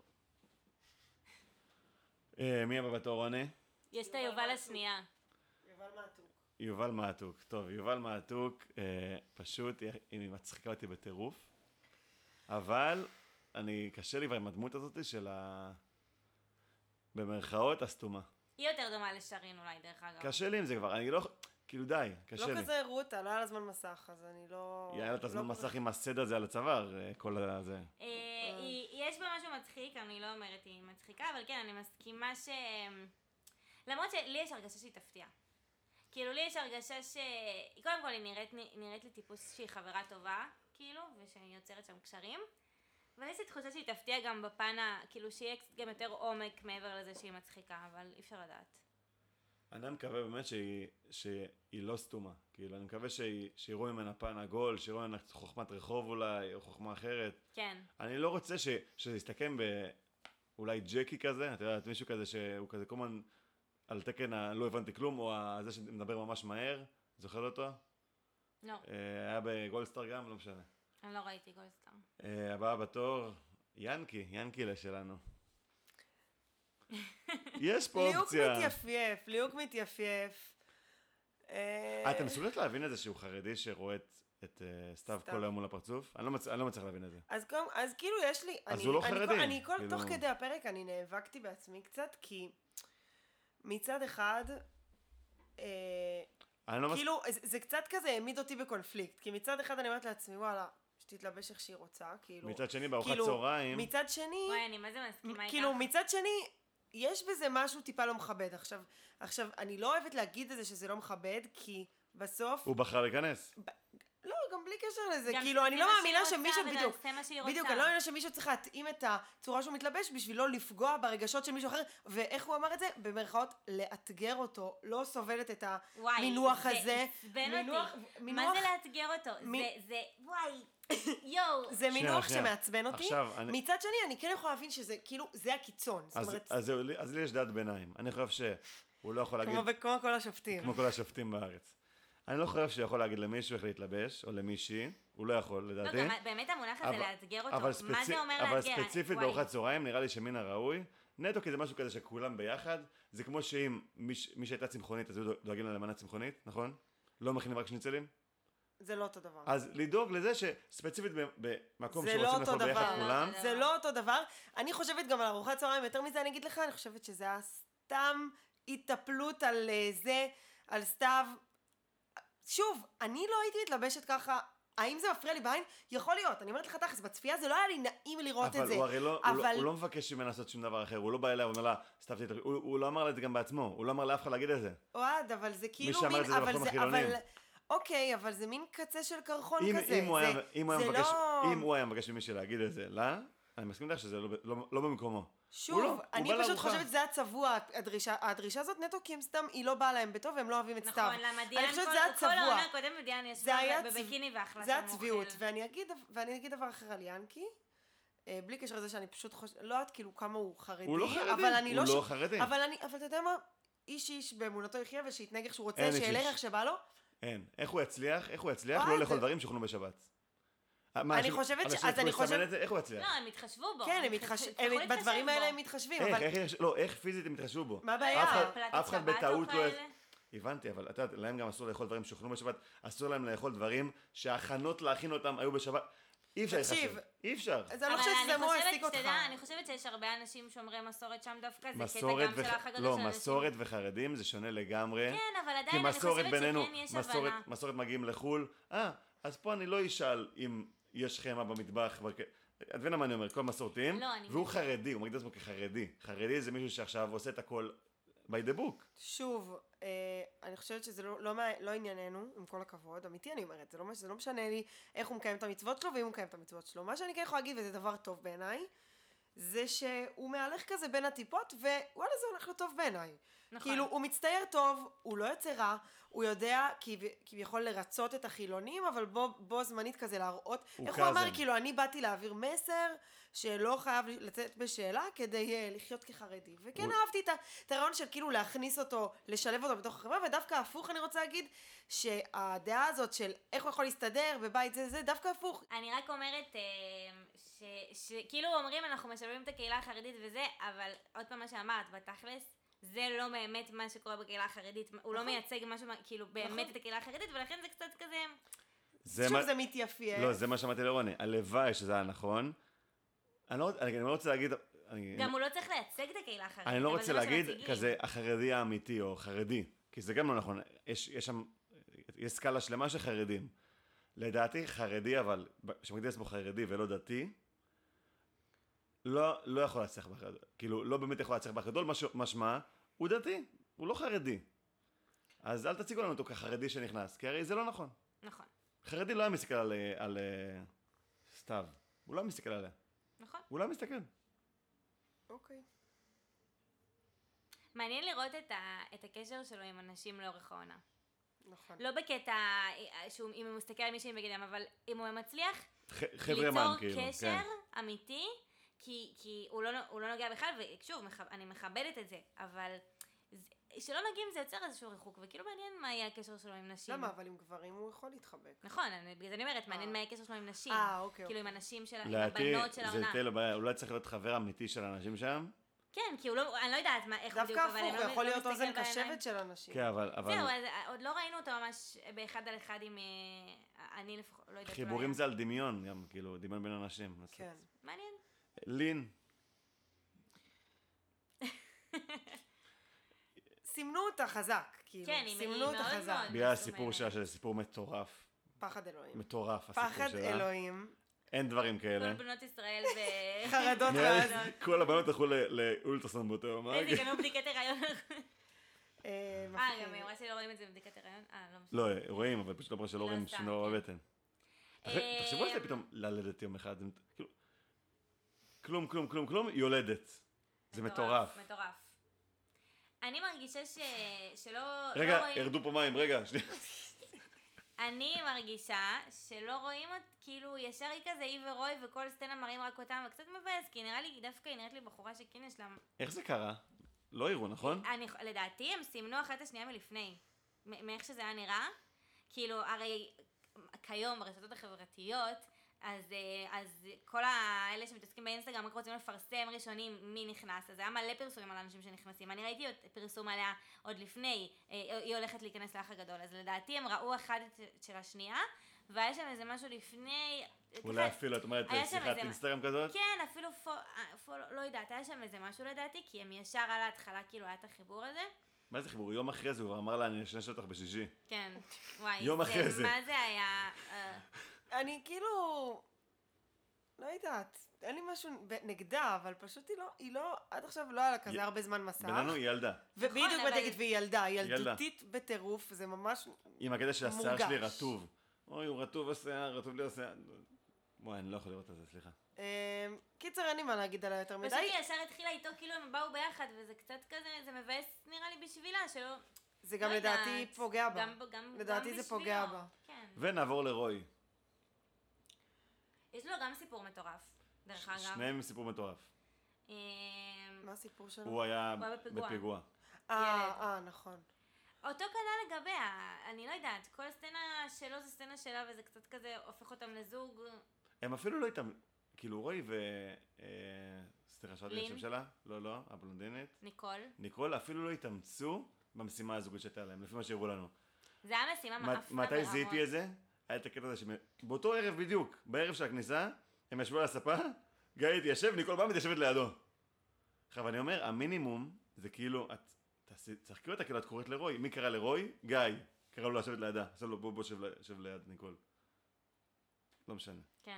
אה, מי הבא בתור רוני? יש את יובל היובל מעתוק. השנייה. יובל מעתוק. יובל מעתוק. טוב, יובל מעתוק, אה, פשוט, היא, היא מצחיקה אותי בטירוף, אבל אני, קשה לי כבר עם הדמות הזאת של ה... במרכאות, הסתומה. היא יותר דומה לשרין אולי, דרך אגב. קשה לי עם זה כבר, אני לא... כאילו די, קשה לא לי. כזה הראו אותה, לא היה לה זמן מסך, אז אני לא... יהיה לה את הזמן לא כל מסך עם הסד הזה על הצוואר, אה, כל הזה. אה, היא- יש בה משהו מצחיק, אני לא אומרת היא מצחיקה, אבל כן, אני מסכימה ש... למרות שלי יש הרגשה שהיא תפתיע. כאילו, לי יש הרגשה ש... קודם כל, היא נראית, נראית לי טיפוס שהיא חברה טובה, כאילו, ושהיא יוצרת שם קשרים. אבל יש לי תחושה שהיא תפתיע גם בפן ה... כאילו, שיהיה גם יותר עומק מעבר לזה שהיא מצחיקה, אבל אי אפשר לדעת. אני מקווה באמת שהיא, שהיא לא סתומה. כאילו, אני מקווה שהיא, שיראו ממנה פן עגול, שיראו ממנה חוכמת רחוב אולי, או חוכמה אחרת. כן. אני לא רוצה ש, שזה יסתכם באולי ג'קי כזה, אתה יודע, מישהו כזה שהוא כזה כל הזמן על תקן הלא הבנתי כלום, או זה שמדבר ממש מהר, זוכר אותו? לא, אה, היה בגולדסטאר גם, לא משנה. אני לא ראיתי גולדסטאר. אה, הבאה בתור, ינקי, ינקילה שלנו. יש פה ליהוק אופציה. מתייפייף, ליהוק מתייפייף. אה, אה, אתם מסוגלת להבין את זה שהוא חרדי שרואה את, את uh, סתיו סתיו. כל היום מול הפרצוף? אני לא, מצ... אני לא מצליח להבין את זה. אז, קודם, אז כאילו יש לי... אז אני, הוא לא אני, חרדי, כל, אני כל כאילו- תוך כדי הפרק אני נאבקתי בעצמי קצת, כי מצד אחד... אה, אני לא מס... כאילו, זה, זה קצת כזה העמיד אותי בקונפליקט, כי מצד אחד אני אומרת לעצמי, וואלה, שתתלבש איך שהיא רוצה, כאילו... מצד שני, בארוחת כאילו, צהריים... מצד שני... וואי, אני מה זה מסכימה איתך. כאילו, מצד שני, יש בזה משהו טיפה לא מכבד. עכשיו, עכשיו, אני לא אוהבת להגיד את זה שזה לא מכבד, כי בסוף... הוא בחר להיכנס. לא, גם בלי קשר לזה, גם כאילו, אני זה לא מה מאמינה שהיא רוצה, שמישהו, וזה בדיוק, זה מה שהיא רוצה. בדיוק, אני לא מאמינה שמישהו צריך להתאים את הצורה שהוא מתלבש בשביל לא לפגוע ברגשות של מישהו אחר, ואיך הוא אמר את זה? במרכאות, לאתגר אותו, לא סובלת את המינוח וואי, הזה. זה עצבן מינוח- אותי. מינוח- מה זה לאתגר אותו? מי- זה, זה, וואי, יואו. זה מינוח שנייה. שמעצבן אותי. עכשיו, אני- מצד שני, אני כן יכולה להבין שזה, כאילו, זה הקיצון. זאת אז, אומרת, אז, זהו, לי- אז לי יש דעת ביניים. אני חושב שהוא לא יכול להגיד, כמו כמו כל השופטים. כמו כל השופטים בארץ. אני לא חושב שהוא יכול להגיד למישהו איך להתלבש, או למישהי, הוא לא יכול, לא, לדעתי. גם באמת המונח הזה אבל- לאתגר אותו. אבל, מה ספצי... זה אומר אבל לאתגר? ספציפית וואי. בארוחת צהריים נראה לי שמן הראוי, נטו כי זה משהו כזה שכולם ביחד, זה כמו שאם מי, ש- מי שהייתה צמחונית אז היו דואגים לה למנה צמחונית, נכון? לא מכינים רק שניצלים? זה לא אותו דבר. אז לדאוג לזה שספציפית ב- במקום זה שרוצים לא לאכול אותו ביחד דבר. כולם, לא. זה לא אותו דבר. אני חושבת גם על ארוחת צהריים, יותר מזה אני אגיד לך, אני חושבת שזה היה סתם התאפלות על אה, זה, על סתיו. שוב, אני לא הייתי מתלבשת ככה. האם זה מפריע לי בעין? יכול להיות. אני אומרת לך תכלס, בצפייה זה לא היה לי נעים לראות את אבל זה. הוא הרי לא, הוא, לא, אבל- הוא לא מבקש ממנה לעשות שום דבר אחר, הוא לא בא אליה ואומר לה, סתיו תתלבש, הוא, הוא לא אמר לה את זה גם בעצמו, הוא לא אמר לאף אחד להגיד את זה. אוהד, אבל זה כאילו שאמר מין... את זה זה אבל בחורים החילונים. אבל... אוקיי, אבל זה מין קצה של קרחון אם, כזה. אם, הוא זה, היה, אם, הוא היה זה מבקש, לא... אם הוא היה מבקש ממישהו להגיד את זה, לה, אני מסכים איתך שזה לא, ב- לא, לא במקומו. שוב, הוא לא, הוא אני בא פשוט לארוחה. חושבת שזה הצבוע, הדרישה, הדרישה הזאת נטו כי הם סתם, היא לא באה להם בטוב והם לא אוהבים את סתיו. נכון, למה דיאן, אני חושבת כל- שזה היה כל צבוע. העונה הקודמת דיאן זה היה ישבה צב- בביקיני ואכלה זה שם הצביעות, אוכל. ואני אגיד, ואני אגיד דבר אחר על ינקי, אה, בלי קשר לזה שאני פשוט חושבת, לא יודעת כאילו כמה הוא חרדי, הוא לא חרדי, אבל אני הוא לא, לא ש- חרדי. אבל אני, אבל אתה יודע מה, איש איש באמונתו יחיה ושיתנהג איך שהוא רוצה, אין איש שילך איש. איך שבא לו. אין. איך הוא יצליח? איך הוא יצליח וואי, לא לאכול זה- דברים שאוכלו בשבת? אני חושבת ש- אז אני חושבת- איך הוא יצליח? לא, הם התחשבו בו. כן, הם התחש- מתחש... יצטרכו הם- להתחשב בדברים בו. האלה הם מתחשבים, איך, אבל... איך, איך, לא, איך פיזית הם התחשבו בו? מה אף הבעיה? אחד- פלטת אף אחד שבת בטעות או לא... כאלה? הבנתי, אבל אתה יודע, להם גם אסור לאכול דברים שאוכלו בשבת, אסור להם לאכול דברים שההכנות להכין אותם היו בשבת. אי אפשר תקשיב, להתחשב. אי אפשר. אז אני לא אבל חושבת שזה אני אמור חושבת, להעסיק אותך. שתדע, אני חושבת שיש הרבה אנשים שומרי מסורת שם דווקא, זה קטע מסורת גם של וח- האח הגדול לא, של אנשים. מסורת וחרדים זה שונה לגמרי. כן, אבל כי עדיין אני מסורת חושבת בינינו, שכן יש מסורת, הבנה. מסורת מגיעים לחו"ל, אה, אז פה אני לא אשאל אם יש חמאה במטבח, וכ- את מבינה מה אני אומר, כל מסורתיים, לא, אני והוא מבינה. חרדי, הוא מגדיר עצמו כחרדי. חרדי זה מישהו שעכשיו עושה את הכל by the book. שוב, אה, אני חושבת שזה לא, לא, מה- לא ענייננו, עם כל הכבוד, אמיתי אני אומרת, זה לא, מש- זה לא משנה לי איך הוא מקיים את המצוות שלו ואם הוא מקיים את המצוות שלו. מה שאני כן יכולה להגיד, וזה דבר טוב בעיניי, זה שהוא מהלך כזה בין הטיפות, ווואלה זה הולך לו טוב בעיניי. נכון. כאילו, הוא מצטייר טוב, הוא לא יוצא רע, הוא יודע כב- כביכול לרצות את החילונים, אבל בו, בו זמנית כזה להראות. הוא איך הוא אמר, קאזן. כאילו, אני באתי להעביר מסר שלא חייב לצאת בשאלה כדי uh, לחיות כחרדי. וכן הוא- אהבתי את ה- את הרעיון של כאילו להכניס אותו, לשלב אותו בתוך החברה, ודווקא הפוך אני רוצה להגיד, שהדעה הזאת של איך הוא יכול להסתדר בבית זה זה, דווקא הפוך. אני רק אומרת, אה, ש- שכאילו אומרים אנחנו משלבים את הקהילה החרדית וזה, אבל עוד פעם מה שאמרת, בתכלס, זה לא באמת מה שקורה בקהילה החרדית, הוא לא נכון. מייצג משהו, כאילו באמת נכון. את הקהילה החרדית, ולכן זה קצת כזה... זה שוב מה- זה מתייפייף. לא, זה מה שאמרתי לרוני, הלוואי שזה היה נכון. אני לא, אני לא רוצה להגיד, אני, גם הוא לא צריך לייצג את הקהילה החרדית, אני לא אבל רוצה זה מה להגיד שמציגים. כזה החרדי האמיתי או חרדי, כי זה גם לא נכון, יש, יש שם, יש סקאלה שלמה של חרדים. לדעתי חרדי, אבל שמגדיר עצמו חרדי ולא דתי, לא, לא יכול להצליח בחרדול, כאילו לא באמת יכול להצליח בחרדול, משהו- משמע, הוא דתי, הוא לא חרדי. אז אל תציגו לנו אותו כחרדי שנכנס, כי הרי זה לא נכון. נכון, חרדי לא היה מסתכל על, על אה, סתיו, הוא לא היה מסתכל עליה, נכון. הוא לא היה מסתכל. אוקיי. מעניין לראות את, ה, את הקשר שלו עם אנשים לאורך העונה. נכון. לא בקטע, אה, שהוא, אם הוא מסתכל על מישהו בגדם, אבל אם הוא מצליח ח- חברמן, ליצור כאילו, קשר כן. אמיתי, כי, כי הוא, לא, הוא לא נוגע בכלל, ושוב, מח, אני מכבדת את זה, אבל זה, שלא נוגעים זה יוצר איזשהו ריחוק, וכאילו מעניין מה יהיה הקשר שלו עם נשים. למה? אבל עם גברים הוא יכול להתחבק. נכון, אני, בגלל זה אני אומרת, מעניין אה. מה יהיה הקשר שלו עם נשים. אה, אוקיי. כאילו אוקיי. עם הנשים של, עם לדעתי, הבנות של זה העונה. תהיה לו בעיה, אולי צריך להיות חבר אמיתי של האנשים שם. כן, כי הוא לא, אני לא יודעת מה, איך בדיוק, דווקא אבל הם הפוך, לא, הוא יכול לא להיות מסתכל אוזן בעיניים. קשבת של אנשים. כן, אבל, אבל זהו, אז עוד לא ראינו אותו ממש באחד על אחד עם, אה, אני לפחות, לא יודעת. חיבורים אולי. זה על דמיון, גם, כאילו, דמיון בין אנשים. אז- כן. מעניין. לין, סימנו אותה חזק, כאילו, כן, היא- סימנו היא אותה מאוד חזק. מאוד- בגלל הסיפור מסומנת. שלה, שזה סיפור מטורף. פחד אלוהים. מטורף הסיפור שלה. פחד אלוהים. אין דברים כאלה. כל בנות ישראל ו... חרדות נראה ואז. לי כל הבנות הלכו ל- לאולטרסאונד באותו יום. אה? איזה קנו בדיקת הריון. אה, אה, מפחיד. גם היא אמרה שלא רואים את זה בבדיקת הריון? אה, לא משנה. לא, רואים, אבל פשוט אמרה שלא לא רואים סתם, שום דבר כן. בבטן. אחרי- תחשבו על זה אמ, פתאום ללדת יום אחד. זה מת- כאילו, כלום, כלום, כלום, כלום, יולדת. זה מטורף. מטורף. אני מרגישה ש... שלא... רגע, לא רואים... ירדו פה מים, רגע, שנייה. אני מרגישה שלא רואים את, כאילו, ישר היא כזה, היא ורוי, וכל סצנה מראים רק אותם, וקצת מבאס, כי נראה לי, דווקא היא נראית לי בחורה שכן יש לה... איך זה קרה? לא הראו, נכון? אני, לדעתי הם סימנו אחת את השנייה מלפני. מ- מאיך שזה היה נראה. כאילו, הרי כיום ברשתות החברתיות, אז, אה, אז כל האלה שמתעסקים באינסטגרם רק רוצים לפרסם ראשונים מי נכנס, אז היה מלא פרסומים על אנשים שנכנסים. אני ראיתי עוד פרסום עליה עוד לפני, אה, היא הולכת להיכנס לאח הגדול, אז לדעתי הם ראו אחד את- של השנייה, והיה שם איזה משהו לפני... אולי אפילו, את אומרת, היה שם שיחת איזה- אינסטגרם כזאת? כן, אפילו פו, אה, פו, לא יודעת, היה שם איזה משהו לדעתי, כי הם ישר על ההתחלה כאילו היה את החיבור הזה. מה זה חיבור? יום אחרי זה הוא אמר לה, אני אשנש אותך בשישי. כן, וואי, יום אחרי זה. מה זה היה... אה, אני כאילו... לא יודעת, אין לי משהו ב- נגדה, אבל פשוט היא לא, היא לא, עד עכשיו לא היה לה כזה י- הרבה זמן מסך. בינינו היא ילדה. ובדיוק נכון, אבל- בדיוק, והיא ילדה, היא ילדה. ילדותית בטירוף, זה ממש... עם הקטע של השיער מורגש. שלי רטוב. אוי, הוא רטוב השיער, רטוב לי השיער. וואי, אני לא יכול לראות את זה, סליחה. אה, קיצר, אין לי מה להגיד עליה יותר פשוט מדי. היא ישר התחילה איתו, כאילו הם באו ביחד, וזה קצת כזה, זה מבאס נראה לי בשבילה, שלא... זה גם לא לדעתי יודעת. פוגע בה. גם, גם, לדעתי גם זה פוגע בשבילו. בה. כן. ונעבור לרוי. יש לו גם סיפור מטורף, דרך אגב. שניהם סיפור מטורף. אמ, מה הסיפור שלו? הוא היה הוא היה בפיגוע. בפיגוע. אה, ילד. אה, נכון. אותו כנ"ל לגביה, אני לא יודעת, כל סצנה שלו זה סצנה שלה, וזה קצת כזה הופך אותם לזוג. הם אפילו לא איתם, כאילו רוי ו... אה, סליחה, שאלתי את לין? השם שלה? לא, לא, הבלונדינית. ניקול. ניקול אפילו לא התאמצו במשימה הזוגית שהייתה להם, לפי מה שהראו לנו. זה היה משימה מ- מאפנה מתי זיהיתי את זה? היה את הקטע הזה שבאותו ערב בדיוק, בערב של הכניסה, הם ישבו על הספה, גיא התיישב, ניקול באה מתיישבת לידו. עכשיו אני אומר, המינימום זה כאילו, את תעשי- תשחקי אותה כאילו את קוראת לרוי, מי קרא לרוי? גיא. קרא לו לשבת לידה, עשה לו בוא בוא שב, ל- שב ליד ניקול. לא משנה. כן.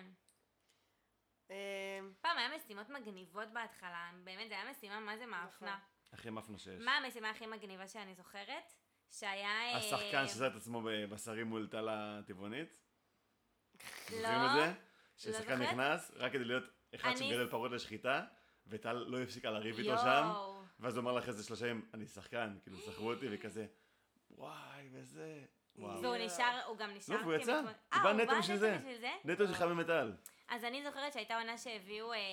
אה, פעם היה משימות מגניבות בהתחלה, באמת, זה היה משימה, מה זה מאפנה. הכי מאפנה שיש. מה המשימה הכי מגניבה שאני זוכרת? שהיה... אה, השחקן ששם את עצמו בבשרים מול טלה טבעונית. לא, זוכרים את זה? ששחקן זוכרת. נכנס רק כדי להיות אחד אני- שמגדל פרות לשחיטה, וטל לא הפסיקה לריב איתו יואו. שם, ואז הוא אמר לה אחרי זה שלושה ימים, אני שחקן, כאילו סחרו אותי וכזה, וואי וזה, וואו. והוא נשאר, הוא גם נשאר... לא, והוא יצא. כמתמודד- הוא אה, בא נטו בשביל זה. בשביל זה? נטו שחמם את טל. אז אני זוכרת שהייתה עונה שהביאו אה,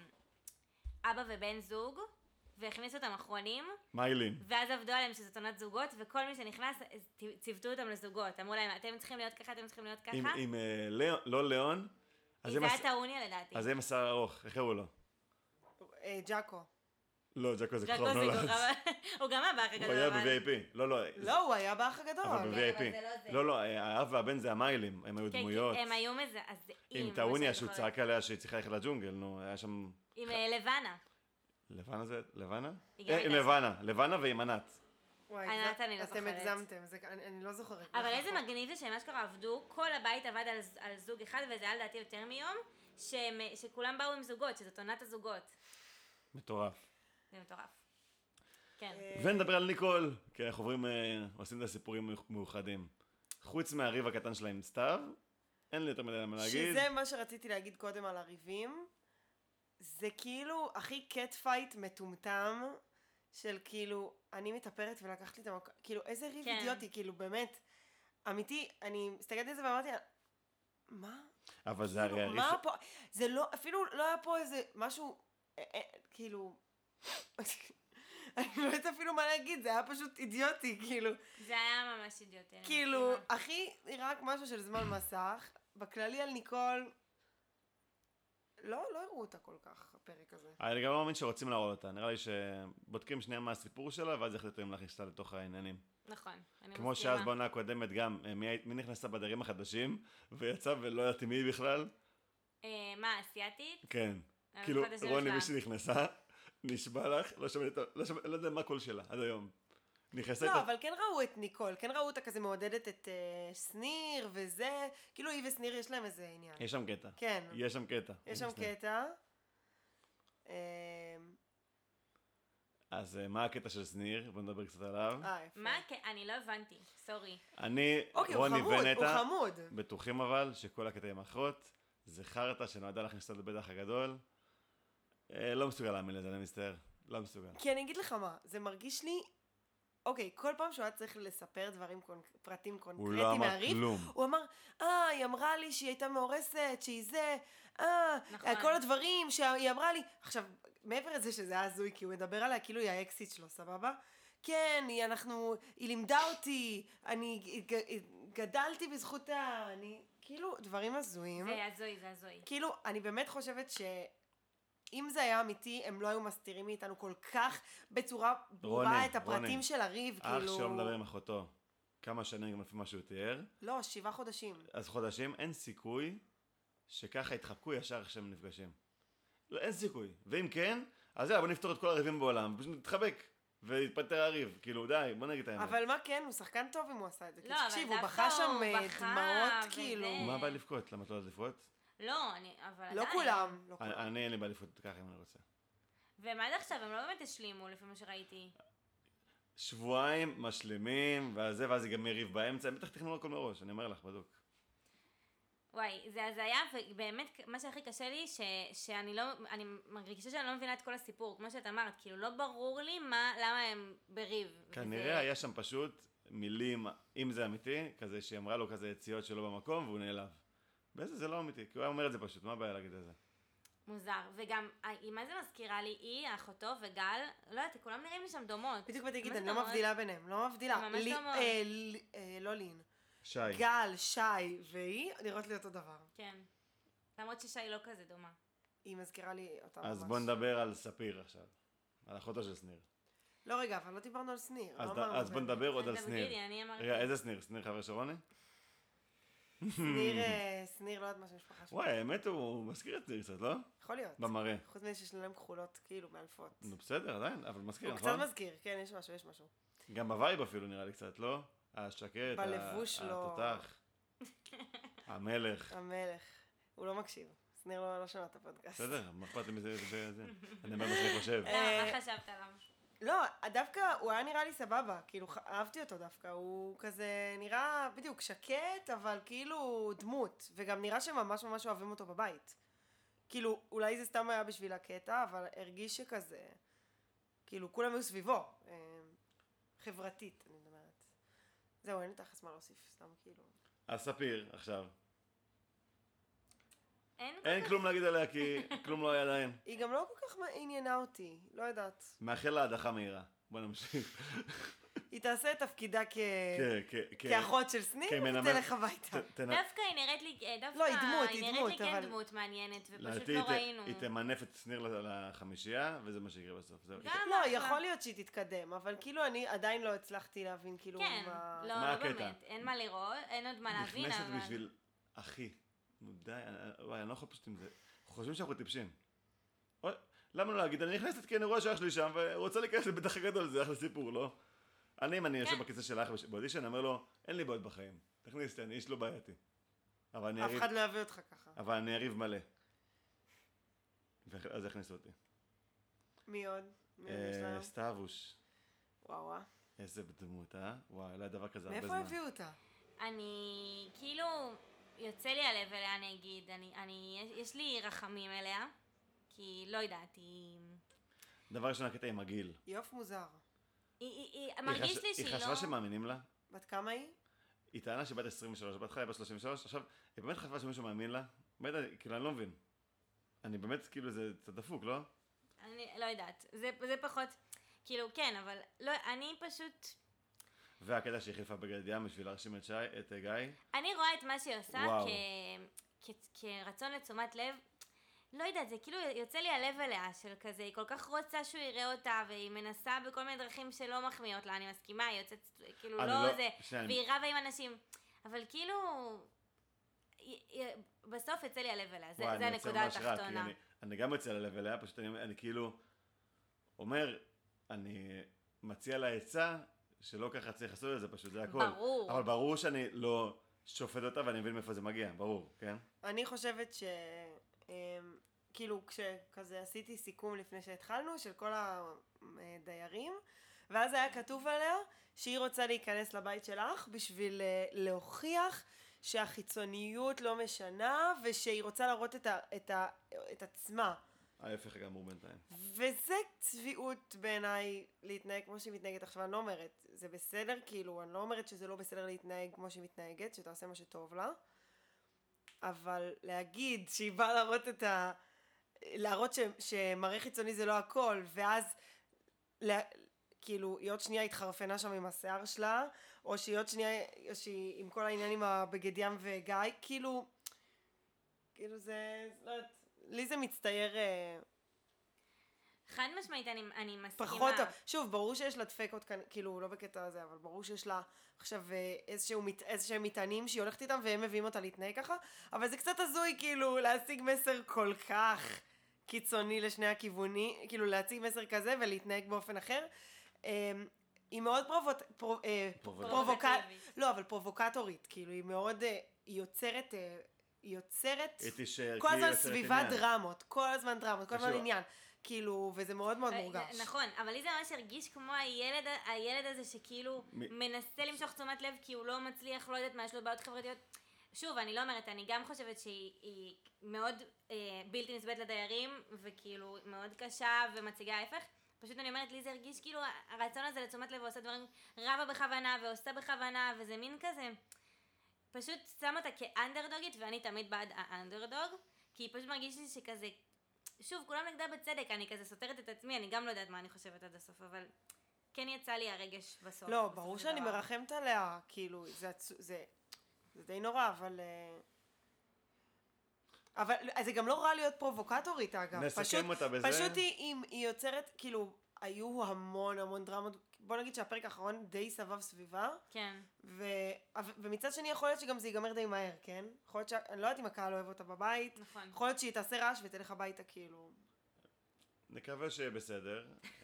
אבא ובן זוג, והכניסו אותם אחרונים, מיילין. ואז עבדו עליהם שזאת עונת זוגות, וכל מי שנכנס, אז צ- ציוותו אותם לזוגות. אמרו להם, אתם צריכים להיות ככה, אתם צריכים להיות ככה. עם, עם אה, ליאון, לא ליאון, אז זה הם היה הס- טעוניה לדעתי. אז הם השיער ארוך, איך קראו לו? אה, ג'אקו. לא, ג'קו זה ג'קו כרוב זה נולד. גורם- הוא גם היה באח הוא הגדול. היה אבל- ב-וי איי פי. לא, לא. לא, הוא היה באח הגדול. אבל ב-וי איי פי. אבל זה לא זה. לא, לא, האב והבן זה המיילים, הם היו כן, כי דמויות. הם היו מזעזעים. עם מה טעוניה שאני שהוא זוכרת. צעק עליה שהיא צריכה ללכת לג'ונגל, נו, היה שם... עם אה, לבנה. לבנה זה? לבנה? היא גם אה, הייתה עם לבנה, לבנה ועם ענת. וואי, ענת, זה- אני לא אתם זוכרת. הגזמתם, זה- אני אני לא זוכרת. אבל איזה נכון. מגניב זה שהם אשכרה עבדו, כל הבית עבד על, על זוג אחד, וזה היה לדעתי יותר מיום, שהם, שכולם באו עם זוגות, שזאת עונת הזוגות. מטורף. זה מטורף. כן. אה, ונדבר על ניקול, כי אנחנו עוברים, אה, עושים את הסיפורים מאוחדים. חוץ מהריב הקטן שלה עם סתיו, אין לי יותר מדי מה להגיד. שזה מה שרציתי להגיד קודם על הריבים, זה כאילו הכי קט פייט מטומטם, של כאילו, אני מתאפרת ולקחת לי את המקום, כאילו איזה ריב כן. אידיוטי, כאילו באמת, אמיתי, אני הסתכלתי על זה ואמרתי, מה? אבל זה הרי כאילו, הריב... מה ש- פה, זה לא, אפילו לא היה פה איזה משהו, אה, אה, כאילו, אני לא יודעת אפילו מה להגיד, זה היה פשוט אידיוטי, כאילו, זה היה ממש אידיוטי. אני כאילו, מסכימה. הכי רק משהו של זמן מסך, בכללי על ניקול, לא, לא הראו אותה כל כך, הפרק הזה. אני גם לא מאמין שרוצים להראות אותה, נראה לי שבודקים שנייה מה הסיפור שלה, ואז יחליטו אם להכניס אותה לתוך העניינים. נכון, אני כמו מסכימה. שאז בעונה הקודמת גם, אה, מי, מי נכנסה בדרים החדשים, ויצא ולא ידעתי מי היא בכלל? אה, מה, אסיאתית? כן. אה, כאילו, חדשים רוני בכלל. מי שנכנסה, נשבע לך, לא שמעתי, לא שמעתי, לא יודע מה הקול שלה, עד היום. נכנסת... לא, אבל כן ראו את ניקול, כן ראו אותה כזה מעודדת את uh, שניר וזה, כאילו היא ושניר יש להם איזה עניין. יש שם קטע. כן. יש שם קטע. יש שם קטע. אמ, אז מה הקטע של שניר? בוא נדבר קצת עליו. אה, יפה. מה? אני לא הבנתי, סורי. אני, אוקיי, הוא רוני חמוד, הוא ונטע, חמוד. בטוחים אבל שכל הקטע עם האחות, זה חרטה שנועדה להכניס אותה לבטח הגדול. אה, לא מסוגל להאמין לזה, אני מצטער. לא מסוגל. כי אני אגיד לך מה, זה מרגיש לי, אוקיי, כל פעם שהוא היה צריך לספר דברים, קונק- פרטים הוא קונקרטיים לא אמר מהריב, כלום. הוא אמר, אה, היא אמרה לי שהיא הייתה מאורסת, שהיא זה, אה, נכון. כל הדברים שהיא אמרה לי. עכשיו, מעבר לזה שזה היה הזוי, כי הוא מדבר עליה כאילו היא האקסיט שלו, סבבה? כן, היא, אנחנו, היא לימדה אותי, אני ג- גדלתי בזכותה, אני, כאילו, דברים הזויים. זה הזוי, זה הזוי. כאילו, אני באמת חושבת שאם זה היה אמיתי, הם לא היו מסתירים מאיתנו כל כך בצורה ברורה רוני, את הפרטים רוני. של הריב, אח כאילו... שלו מדבר עם אחותו. כמה שנים גם לפי מה שהוא תיאר. לא, שבעה חודשים. אז חודשים, אין סיכוי שככה יתחבקו ישר כשהם נפגשים. לא, אין סיכוי. ואם כן, אז יאללה, בוא נפתור את כל הריבים בעולם, פשוט נתחבק. ויתפטר הריב. כאילו, די, בוא נגיד את האמת. אבל מה כן, הוא שחקן טוב אם הוא עשה את זה. כי לא, אבל תקשיב, הוא דווקא בכה שם הוא אה, בכה, דמעות, וזה- כאילו. מה הבעיה לבכות? למה את לא יודעת לבכות? לא, אני, אבל לא עדיין. כולם, לא אני- כולם. אני אין לי בעיה לבכות ככה אם אני רוצה. ומה עד עכשיו? הם לא באמת השלימו, לפי מה שראיתי. שבועיים משלימים, ואז זה, ואז ייגמר ריב באמצע, הם בטח תכננו הכל מראש, אני אומר לך, בדוק. וואי, זה הזיה, ובאמת, מה שהכי קשה לי, ש, שאני לא, אני מרגישה שאני לא מבינה את כל הסיפור, כמו שאת אמרת, כאילו, לא ברור לי מה, למה הם בריב. כנראה וזה- היה שם פשוט מילים, אם זה אמיתי, כזה שהיא אמרה לו כזה יציאות שלא במקום, והוא נעלב. באיזה זה לא אמיתי, כי הוא היה אומר את זה פשוט, מה הבעיה להגיד את זה? מוזר, וגם, היא מה זה מזכירה לי, היא, אחותו וגל, לא יודעת, כולם נראים לי שם דומות. בדיוק באתי להגיד, ממש אני לא דומות. מבדילה ביניהם, לא מבדילה. הם ממש לי- דומות. אה, לי- אה, לא לין. שי. גל, שי והיא נראות לי אותו דבר. כן. למרות ששי לא כזה דומה. היא מזכירה לי אותה ממש. אז בוא נדבר על ספיר עכשיו, על אחותו של שניר. לא רגע, אבל לא דיברנו על שניר. אז לא ד- אמרנו אז זה. בוא נדבר עוד על אז שניר. תגידי, אני אמרתי. רגע, איזה שניר? שניר חבר של רוני? שניר, אה, שניר לא יודעת מה שהמשפחה שלו. וואי, האמת הוא מזכיר את שניר קצת, לא? יכול להיות. במראה. חוץ מזה שיש להם כחולות, כאילו, מאלפות. נו בסדר, עדיין, אבל מזכיר, הוא קצת נכון? מזכיר, כן, יש משהו, יש משהו. גם בווייב אפילו נראה לי קצת, לא? השקט, בלבוש שלו. התותח, המלך. המלך. הוא לא מקשיב. שניר לא לא שמע את הפודקאסט. בסדר, מה אכפת לי מזה, זה, זה. אני אומר מה שאני חושב. לא, אה, מה חשבת עליו? לא, דווקא הוא היה נראה לי סבבה, כאילו ח- אהבתי אותו דווקא, הוא כזה נראה בדיוק שקט, אבל כאילו דמות, וגם נראה שממש ממש אוהבים אותו בבית. כאילו, אולי זה סתם היה בשביל הקטע, אבל הרגיש שכזה, כאילו כולם היו סביבו, אה, חברתית, אני מדברת. זהו, אין לי תכלס מה להוסיף, סתם כאילו. אז ספיר, עכשיו. אין אין כלום להגיד עליה כי כלום לא היה להם. היא גם לא כל כך עניינה אותי, לא יודעת. מאחל לה הדחה מהירה. בוא נמשיך. היא תעשה את תפקידה כ... כן, כן, כן. כאחות של שניר, כמנמר- ותלך הביתה. ת- תנ- דווקא היא נראית לי, אה, דווקא לא, היא דמות, היא נראית דמות, לי כן אבל- דמות מעניינת, ופשוט לדעתי לא היא ת- ראינו. היא תמנף את שניר לחמישייה, וזה מה שיקרה בסוף. זהו. גם לא, אחלה. יכול להיות שהיא תתקדם, אבל כאילו אני עדיין לא הצלחתי להבין כאילו כן, מה... לא, מה לא הקטע? באמת, אין מה לראות, אין עוד מה להבין, נכנסת אבל... בשביל אחי. נו די, אני- וואי, אני לא יכול פשוט עם זה. חושבים שאנחנו טיפשים. אוי, למה לא להגיד? אני נכנסת כי אני רואה שאח שלי שם, ורוצה להיכנס לבטח הגדול, זה אחלה סיפור, לא? אני, אם אני יושב כן. בכיסא של האח באודישן, אני אומר לו, אין לי בעיות בחיים. תכניס אותי, אני איש לא בעייתי. אבל אני אף אריב, אחד לא יביא אותך ככה. אבל אני אריב מלא. ואז יכניסו אותי. מי עוד? מי עוד יש אה, לנו? סטאבוש. וואו וואו. איזה דמות, אה? וואי, לא היה דבר כזה הרבה מאיפה זמן. הביאו אותה? אני, כאילו, יוצא לי הלב אליה, אני אגיד, אני, אני, יש, יש לי רחמים אליה, כי לא יודעת, היא... דבר ראשון, הקטע עם הגיל. יוף מוזר. היא, היא, היא היא מרגיש חש- לי שהיא לא... היא חשבה שמאמינים לה. בת כמה היא? היא טענה שהיא בת עשרים ושלוש, בהתחלה היא בת שלושים ושלוש, עכשיו, היא באמת חשבה שמישהו מאמין לה? באמת, כאילו, אני לא מבין. אני באמת, כאילו, זה קצת דפוק, לא? אני לא יודעת, זה, זה פחות, כאילו, כן, אבל לא, אני פשוט... והקטע שהיא חיפה בגד ים בשביל להרשים את שי, את אה, גיא. אני רואה את מה שהיא עושה וואו. כ... כ... כרצון לתשומת לב. לא יודעת, זה כאילו יוצא לי הלב אליה, של כזה, היא כל כך רוצה שהוא יראה אותה, והיא מנסה בכל מיני דרכים שלא מחמיאות לה, אני מסכימה, היא יוצאת, כאילו, אני לא לא- זה, שנייה, אני- והיא רבה עם אנשים, אבל כאילו, היא- היא- בסוף יוצא לי הלב אליה, זה, וואי, זה אני יוצא הנקודה ממש רע, כי התחתונה. אני- אני גם יוצא ללב אליה, פשוט אני, אני כאילו אומר, אני מציע לה עצה שלא ככה צריך לעשות את זה פשוט, זה הכל. ברור. אבל ברור שאני לא שופט אותה ואני מבין מאיפה זה מגיע, ברור, כן? אני חושבת ש... אמ, כאילו, כשכזה עשיתי סיכום לפני שהתחלנו, של כל הדיירים, ואז היה כתוב עליה שהיא רוצה להיכנס לבית שלך בשביל אה, להוכיח שהחיצוניות לא משנה, ושהיא רוצה להראות את, ה, את, ה, את עצמה. ההפך גמור בינתיים. וזה צביעות בעיניי להתנהג כמו שהיא מתנהגת עכשיו. אני לא אומרת, זה בסדר, כאילו, אני לא אומרת שזה לא בסדר להתנהג כמו שהיא מתנהגת, שתעשה מה שטוב לה, אבל להגיד שהיא באה להראות את ה... להראות ש... שמראה חיצוני זה לא הכל, ואז לה... כאילו, היא עוד שנייה התחרפנה שם עם השיער שלה, או שהיא עוד שנייה, או שהיא עם כל העניין עם הבגד ים וגיא, כאילו, כאילו זה, לא יודעת, לי זה מצטייר אה, חד משמעית, אני, אני מסכימה. פחות, שוב, ברור שיש לה דפקות כאן, כאילו, לא בקטע הזה, אבל ברור שיש לה עכשיו אה, איזשהו, איזשהם מטענים שהיא הולכת איתם, והם מביאים אותה להתנהג ככה, אבל זה קצת הזוי, כאילו, להשיג מסר כל כך קיצוני לשני הכיוונים, כאילו, להציג מסר כזה ולהתנהג באופן אחר. אה, היא מאוד פרובוט... פרו, אה, פרובוקט... לא, אבל פרובוקטורית, כאילו, היא מאוד, אה, היא יוצרת... אה, היא יוצרת כל הזמן סביבה דרמות, כל הזמן דרמות, כל הזמן עניין, כאילו, וזה מאוד מאוד מורגש. נכון, אבל לי זה ממש הרגיש כמו הילד, הילד הזה שכאילו מנסה למשוך תשומת לב כי הוא לא מצליח, לא יודעת מה, יש לו בעיות חברתיות. שוב, אני לא אומרת, אני גם חושבת שהיא מאוד בלתי נסבלת לדיירים, וכאילו מאוד קשה ומציגה ההפך. פשוט אני אומרת, לי זה הרגיש כאילו הרצון הזה לתשומת לב ועושה דברים רבה בכוונה ועושה בכוונה, וזה מין כזה... פשוט שם אותה כאנדרדוגית, ואני תמיד בעד האנדרדוג, כי היא פשוט מרגיש לי שכזה, שוב, כולם נגדה בצדק, אני כזה סותרת את עצמי, אני גם לא יודעת מה אני חושבת עד הסוף, אבל כן יצא לי הרגש בסוף. לא, ברור שאני מרחמת עליה, כאילו, זה, זה, זה די נורא, אבל... אבל זה גם לא רע להיות פרובוקטורית, אגב. נסכם פשוט, אותה בזה. פשוט היא, היא יוצרת, כאילו, היו המון המון דרמות, בוא נגיד שהפרק האחרון די סבב סביבה. כן. ו... ומצד שני יכול להיות שגם זה ייגמר די מהר, כן? יכול להיות ש... אני לא יודעת אם הקהל אוהב אותה בבית. נכון. יכול להיות שהיא תעשה רעש ותלך הביתה, כאילו. נקווה שיהיה בסדר.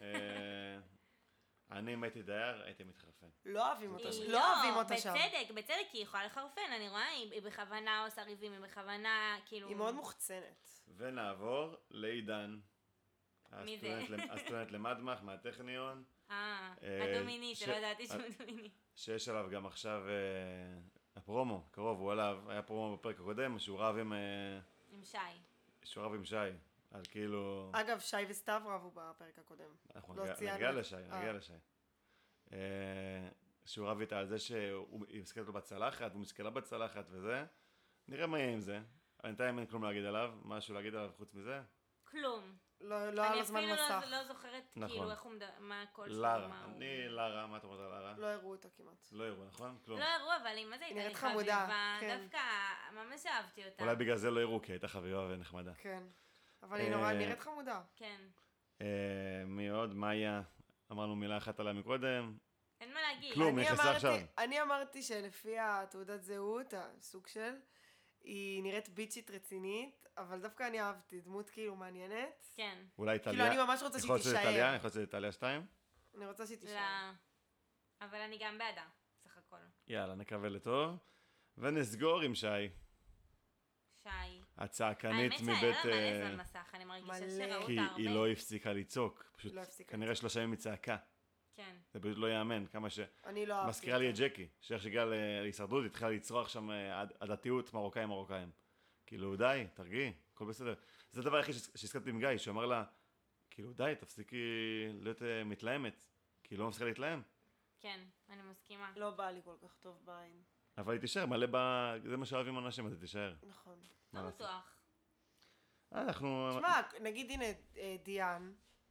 אני אם הייתי דייר, הייתי מתחרפן. לא אוהבים אותה, היא- לא אוהבים אותה שם. בצדק, בצדק, היא יכולה לחרפן, אני רואה, היא היא בכוונה עושה ריבים, היא בכוונה, כאילו... היא מאוד מוחצנת. ונעבור לעידן. מי זה? הסטודנט למ- הסטודנט למדמח מהטכניון, אה, אה, הדומיני, ש- שלא ידעתי שהוא אה, דומיני. שיש עליו גם עכשיו, אה, הפרומו, קרוב, הוא עליו, היה פרומו בפרק הקודם, שהוא רב עם, אה, עם שי. שהוא רב עם שי, על כאילו... אגב, שי וסתיו רבו בפרק הקודם. אנחנו לא נגיע- ציינו. נגיע לשי, אה. נגיע לשי. אה, שהוא רב איתה על זה שהיא מסתכלת לו בצלחת, הוא מסתכלה בצלחת וזה. נראה מה יהיה עם זה. בינתיים אין כלום להגיד עליו, משהו להגיד עליו חוץ מזה. כלום. לא, לא על הזמן אני מסך. אפילו לא- לא זוכרת נכון. כאילו איך הוא מדבר, מה הכל שלו, לארה, מה הוא... אני לארה, מה אתה אומרת על לארה? לא הראו אותה כמעט. לא הראו, נכון? כלום. לא הראו, אבל היא מה זה הייתה נראית לי חמודה, חביבה, כן. דווקא ממש אהבתי אותה. אולי בגלל זה לא הראו, כי הייתה חביבה ונחמדה. כן. אבל היא נורא אה, נראית חמודה. כן. אה, מי עוד? מאיה, אמרנו מילה אחת עליה מקודם. אין מה להגיד. כלום. אני נכנסה אמרתי- עכשיו. אני אמרתי שלפי התעודת זהות, הסוג של, היא נראית ביצ'ית רצינית, אבל דווקא אני אהבתי, דמות כאילו מעניינת. כן. אולי טליה. כאילו אני ממש רוצה יכול שהיא להיות שזה טליה? תישאר. יכול להיות שזה טליה שתיים? אני רוצה שהיא לא. תישאר. אבל אני גם בעדה, סך הכל. יאללה, נקווה לטוב. ונסגור עם שי. שי. הצעקנית האמת מבית... שהיה לה אה, מלא זמן מסך, אני מרגישה מלא. שראו כי אותה הרבה. היא לא הפסיקה לצעוק. פשוט לא הפסיקה כנראה שלושה ימים היא צעקה. כן. זה פשוט לא יאמן, כמה ש... אני לא אהבתי. מזכירה לי את אותה. ג'קי, שאיך שהגיעה ל- להישרדות, התחילה לצרוח שם אה, עד- עדתיות מרוקאים מרוקאים. כאילו, די, תרגיעי, הכל בסדר. זה הדבר היחיד שהס- שהסכמתי עם גיא, שהוא אמר לה, כאילו, די, תפסיקי להיות אה, מתלהמת, כי היא לא מפסיקה להתלהם. כן, אני מסכימה. לא בא לי כל כך טוב בעין. אבל היא תישאר, מלא ב... זה מה שאוהבים אנשים, אז היא תישאר. נכון. מה לא לעשות? בטוח. אנחנו... תשמע, נגיד הנה אה, דיאן,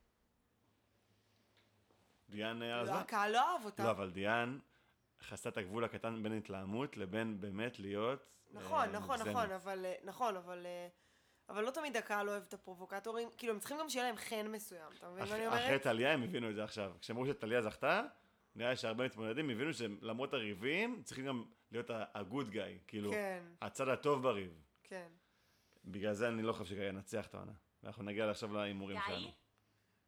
דיאן אה, לא, עזבה? הקהל לא אהב אותה. לא, אבל דיאן חסה את הגבול הקטן בין התלהמות לבין באמת להיות... נכון, אה, נכון, מוגזמת. נכון, אבל, אה, נכון, אבל, אה, אבל לא תמיד הקהל אוהב את הפרובוקטורים, כאילו הם צריכים גם שיהיה להם חן מסוים, אתה מבין מה אני אח- אחרי אומרת? טליה הם הבינו את זה עכשיו. כשאמרו שטליה זכתה, נראה לי שהרבה מתמודדים הבינו שלמרות הריבים, צריכים גם להיות ה-good guy, כאילו, כן, הצד הטוב בריב. כן. בגלל זה אני לא חושב שגיא ינצח את העונה. ואנחנו נגיע עכשיו להימורים גיא? שלנו.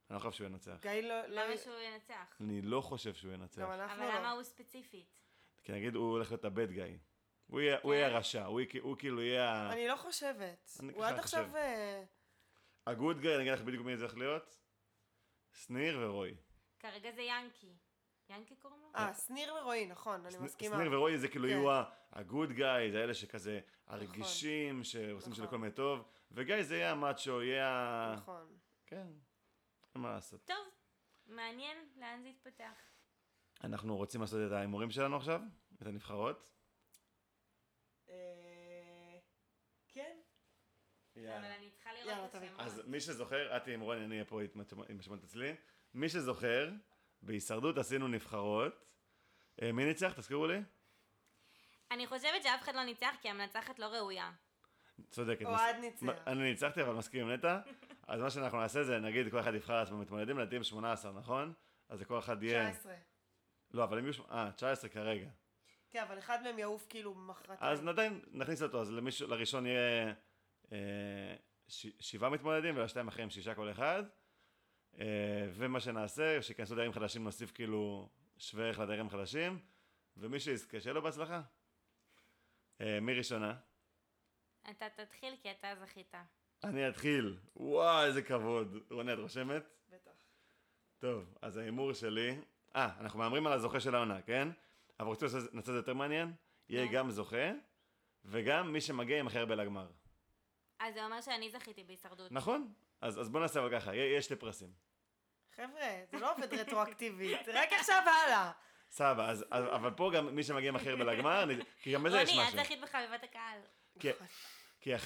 אני לא חושב שהוא ינצח. גיא לא... לא- למה שהוא ינצח? אני לא חושב שהוא ינצח. גם אנחנו אבל למה לא. הוא ספציפית? כי נגיד הוא הולך להיות הבד גיא. הוא יהיה, הוא יהיה רשע, הוא, יהיה- הוא כאילו יהיה... ה- אני לא חושבת. אני הוא ככה עד עכשיו... חושב. אה, הגוד גיא, אני אגיד לך בדיוק מי זה הולך להיות. שניר ורועי. כרגע זה ינקי. ינקי קוראים לו? אה, שניר ורועי, נכון, אני שנ- מסכימה. שניר ורועי זה כאילו כן. יהיו הגוד גיא, זה אלה שכזה הרגישים, שעושים נכון. של כל מיני טוב, וגיא זה יהיה המאצ'ו, יהיה ה... נכון. כן, אין מה לעשות. טוב, מעניין לאן זה יתפתח. אנחנו רוצים לעשות את ההימורים שלנו עכשיו, את הנבחרות. אה, כן. אבל אני צריכה יאללה, לראות את תביא. השמות. אז מי שזוכר, את תהימורי, אני אהיה פה עם השמות אצלי. מי שזוכר, בהישרדות עשינו נבחרות. אה, מי ניצח? תזכירו לי. אני חושבת שאף אחד לא ניצח כי המנצחת לא ראויה. צודקת. אוהד מס- ניצח. מ- אני ניצחתי, אבל מסכים עם נטע. אז מה שאנחנו נעשה זה, נגיד, כל אחד יבחר לעצמו מתמודדים, לדעתי הם שמונה עשרה, נכון? אז לכל אחד יהיה... תשע עשרה. לא, אבל אם יהיו... שמ- אה, תשע עשרה כרגע. כן, אבל אחד מהם יעוף כאילו מחרתיים. אז עדיין נכניס אותו, אז למישהו, לראשון יהיה אה, ש, שבעה מתמודדים, ולשתיים אחרים שישה כל אחד. אה, ומה שנעשה, שיכנסו דיירים חדשים, נוסיף כאילו שווה ערך לדיירים חדשים, ומי שיזכה, שיהיה לו בהצלחה. אה, מי ראשונה? אתה תתחיל כי אתה זכית. אני אתחיל. וואו, איזה כבוד. רוני, את רושמת? בטח. טוב, אז ההימור שלי... אה, אנחנו מהמרים על הזוכה של העונה, כן? אבל רוצים לעשות את זה יותר מעניין? יהיה נו. גם זוכה, וגם מי שמגיע עם הכי הרבה לגמר. אז זה אומר שאני זכיתי בהישרדות. נכון? אז, אז בוא נעשה אבל ככה, יהיה- יש שתי פרסים. חבר'ה, זה לא עובד רטרואקטיבית, רק עכשיו הלאה. סבבה, אז, אז, אבל פה גם מי שמגיע עם הכי הרבה לגמר, אני- כי גם בזה יש רוני, את משהו. זכית בחביבת הקהל. כי... כי...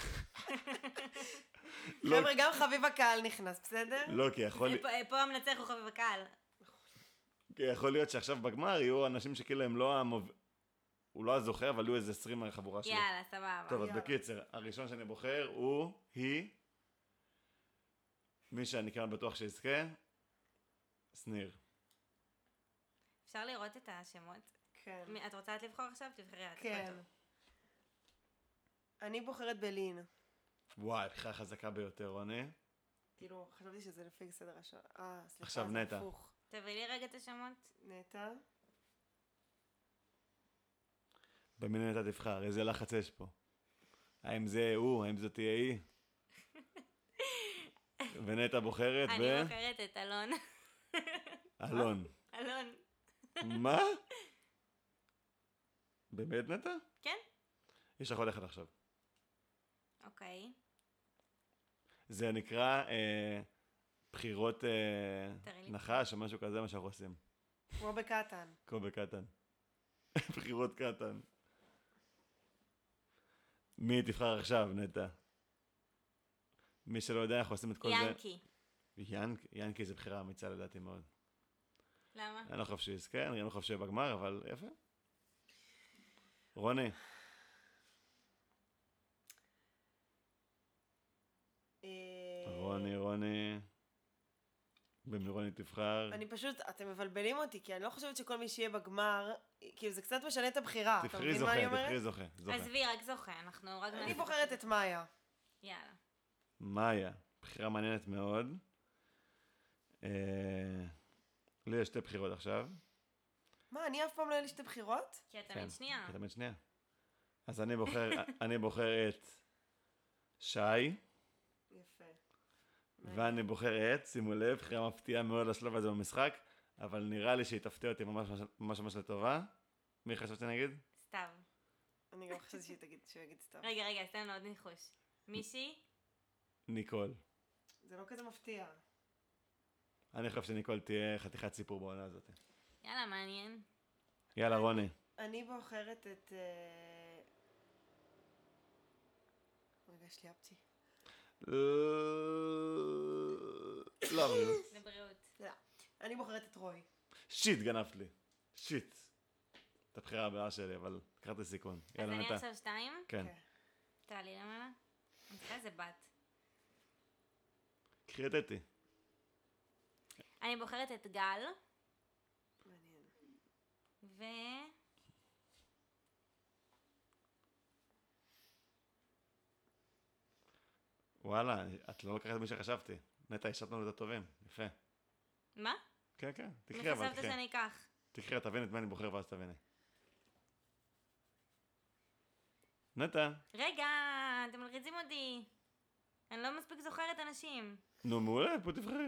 לא, חבר'ה, גם חביב הקהל נכנס, בסדר? לא, כי יכול, פה- פה המנצח הוא חביב הקהל. כי יכול להיות שעכשיו בגמר יהיו אנשים שכאילו הם לא המוב... הוא לא הזוכה, אבל יהיו איזה עשרים מהחבורה שלו. יאללה, סבבה. טוב, אז יאללה. בקיצר, הראשון שאני בוחר הוא, היא, מי שאני כמעט בטוח שיזכה, שניר. אפשר לראות את השמות? כן. מי- את רוצה את לבחור עכשיו? תבחרי את. כן. אני בוחרת בלין. וואי, בחירה חזקה ביותר, רוני. כאילו, חשבתי שזה לפי סדר השעה. אה, סליחה, עכשיו זה נטע. הפוך. תביא לי רגע את השמות. נטע. במי נטע תבחר? איזה לחץ יש פה? האם זה הוא? האם זאת תהיה היא? ונטע בוחרת ב... אני בוחרת את אלון. אלון. אלון. מה? באמת נטע? כן? יש לך עוד אחד עכשיו. אוקיי. זה נקרא אה, בחירות אה, תראי לי. נחש או משהו כזה, מה שאנחנו עושים. כמו בקטן. כמו בקטן. בחירות קטן. מי תבחר עכשיו, נטע? מי שלא יודע, אנחנו עושים את כל זה. ינקי. ינק, ינקי זה בחירה אמיצה לדעתי מאוד. למה? אני לא חושב שיזכה, אני לא חושב שיהיה בגמר, אבל יפה. רוני, אה, רוני, רוני. במי רוני תבחר? אני פשוט, אתם מבלבלים אותי, כי אני לא חושבת שכל מי שיהיה בגמר, כאילו זה קצת משנה את הבחירה. אתה תבחרי מבין מה זוכה, אני אומרת? תבחרי זוכה. זוכה. עזבי, רק זוכה. אנחנו רק... אני נעשה- בוחרת את מאיה. יאללה. מאיה, בחירה מעניינת מאוד. אה, לי יש שתי בחירות עכשיו. מה, אני אף פעם לא היה לי שתי בחירות? כי אתה כן, תמיד שנייה. כי תמיד שנייה. אז אני בוחר, אני בוחר את שי, יפה. ואני בוחר את, שימו לב, בחירה מפתיעה מאוד לשלב הזה במשחק, אבל נראה לי שהיא תפתיע אותי ממש ממש- ממש ממש לטובה. מי חשבתי נגיד? סתיו. אני גם חשבתי שהיא תגיד- שהוא יגיד סתם. רגע, רגע, סתם לו עוד ניחוש. מישהי? ניקול. זה לא כזה מפתיע. אני חושב שניקול תהיה חתיכת סיפור בעונה הזאת. יאללה, מעניין. יאללה, רוני. אני בוחרת את... אה, רגע, יש לי אפצ'י. לא, אבל... לבריאות. לא. אני בוחרת את רוי. שיט, גנבת לי. שיט. את הבחירה הבאה שלי, אבל קחת סיכון. אז יאללה, אני נטע. עכשיו שתיים? כן. תעלי למעלה. אני צריכה איזה בת. קחי את אתי. אני בוחרת את גל, מעניין. ו... וואלה, את לא לקחת מי שחשבתי. נטע, השארת לנו את הטובים. יפה. מה? כן, כן, מי תקחי אבל, חשבת תקחי. שאני אקח? תקחי, תבין את מה אני בוחר ואז תביני. נטע. רגע, אתם מלחיצים אותי. אני לא מספיק זוכרת אנשים. נו, מעולה, פה תבחרי.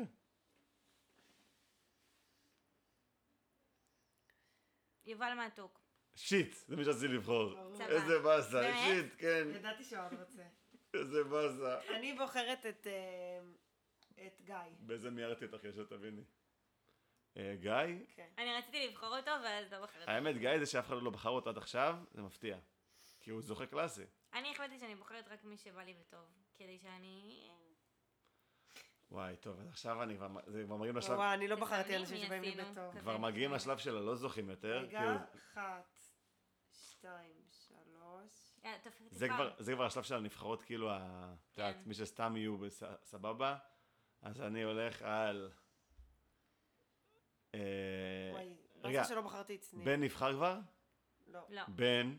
יובל מעתוק. שיט, זה מי שרציתי לבחור. צבא. איזה באסה, באמת? שיט, כן. ידעתי שאוהד רוצה. איזה באסה. אני בוחרת את, אה, את גיא. באיזה מיהרתי אותך יש שתביני. אה, גיא? כן. אני רציתי לבחור אותו, ואז לא בחרתי. האמת, גיא זה שאף אחד לא בחר אותו עד עכשיו, זה מפתיע. כי הוא זוכה קלאסי. אני החלטתי שאני בוחרת רק מי שבא לי בטוב. כדי שאני... וואי, טוב, אז עכשיו אני כבר, זה כבר מגיעים לשלב, וואי, אני לא תסמני בחרתי אנשים מי שבאים לי עשינו. בטוב. כבר מגיעים לשלב של הלא זוכים יותר. רגע, כאילו, אחת, שתיים, שלוש. יאללה, תפ- זה תבחר. כבר, זה כבר השלב של הנבחרות, כאילו, ה- את יודעת, כן. מי שסתם יהיו בס- סבבה. אז אני הולך על... אה, וואי, רגע, באסה שלא בחרתי את שניר. בן נבחר כבר? לא. לא. בן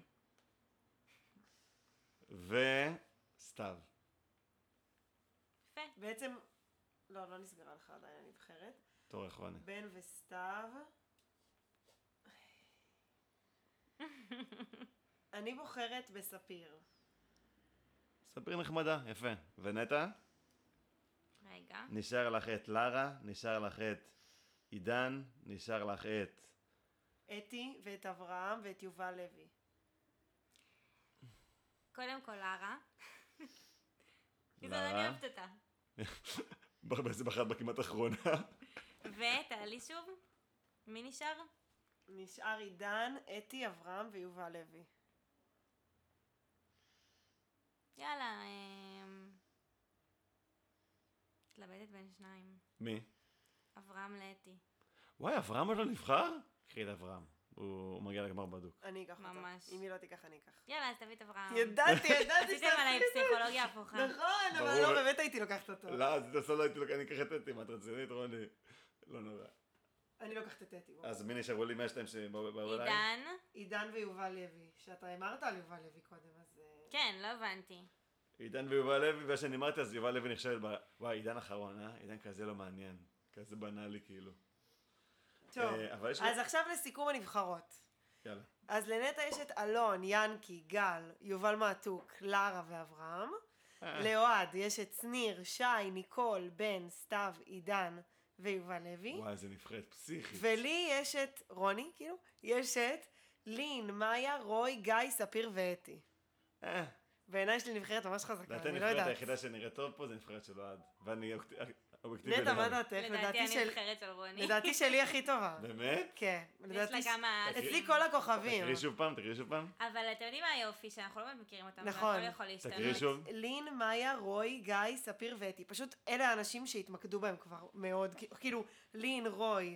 וסתיו. יפה. בעצם, לא, לא נסגרה לך עדיין הנבחרת. תור אחרוני. בן וסתיו. אני בוחרת בספיר. ספיר נחמדה, יפה. ונטע? רגע. נשאר לך את לרה, נשאר לך את עידן, נשאר לך את... אתי ואת אברהם ואת יובל לוי. קודם כל לרה. כי זאת לרה. אני אוהבת אותה. באיזה בחרת בכמעט אחרונה. ותעלי שוב. מי נשאר? נשאר עידן, אתי, אברהם ויובל לוי. יאללה, אמ... התלבטת בין שניים. מי? אברהם לאתי. וואי, אברהם עוד לא נבחר? קחי את אברהם. הוא הוא מגיע לגמר בדוק. אני אקח אותו. ממש. אם היא לא תיקח, אני אקח. יאללה, אז תביא את אברהם. ידעתי, ידעתי עשיתם עליי פסיכולוגיה הפוכה. נכון, אבל ברור. לא, באמת הייתי לוקחת אותו. לא, אז תעשו לא הייתי לוקח, אני אקח את אתי, מה את רצינית, רוני? לא נורא. אני לוקחת את אתי. בוא. אז מי נשארו לי מהשתיים שבאו אליי? עידן. עידן ויובל לוי. שאתה אמרת על יובל לוי קודם, אז... אה, כן, לא הבנתי. עידן ויובל לוי, ומה שאני אמרתי, אז יובל לוי נחשבת ב... וואי, עידן אחרון, אה? עידן כזה לא מעניין. כזה בנאלי, כאילו. טוב, אה, אבל יש... אז עכשיו לסיכום הנבחרות. יאללה. אז לנטע יש את אלון, ינקי, גל, יובל מעתוק, לרה ואברהם. אה, לאוהד יש את שניר, שי, ניקול, בן, סתיו, עידן ויובל לוי. וואי, זה נבחרת פסיכית. ולי יש את רוני, כאילו, יש את לין, מאיה, רוי, גיא, ספיר ואתי. אה, בעיניי יש לי נבחרת ממש חזקה, לדעתי אני לא הנבחרת יודעת. היחידה שנראית טוב פה זה נבחרת של אוהד. ואני אובייקטיבי נטע, מה לבד. דעתך? לדעתי לדעתי אני של- נבחרת של רוני. לדעתי שלי הכי טובה. באמת? כן, יש לדעתי... לה ש- כמה... אצלי כל הכוכבים. תקראי שוב פעם, תקראי שוב פעם. אבל אתם יודעים מה היופי? שאנחנו לא באמת מכירים אותם. נכון. והכל יכול להשתנות. תקראי שוב. לין, מאיה, רוי, גיא, ספיר ואתי. פשוט אלה האנשים שהתמקדו בהם כבר מאוד. כאילו, לין, רוי,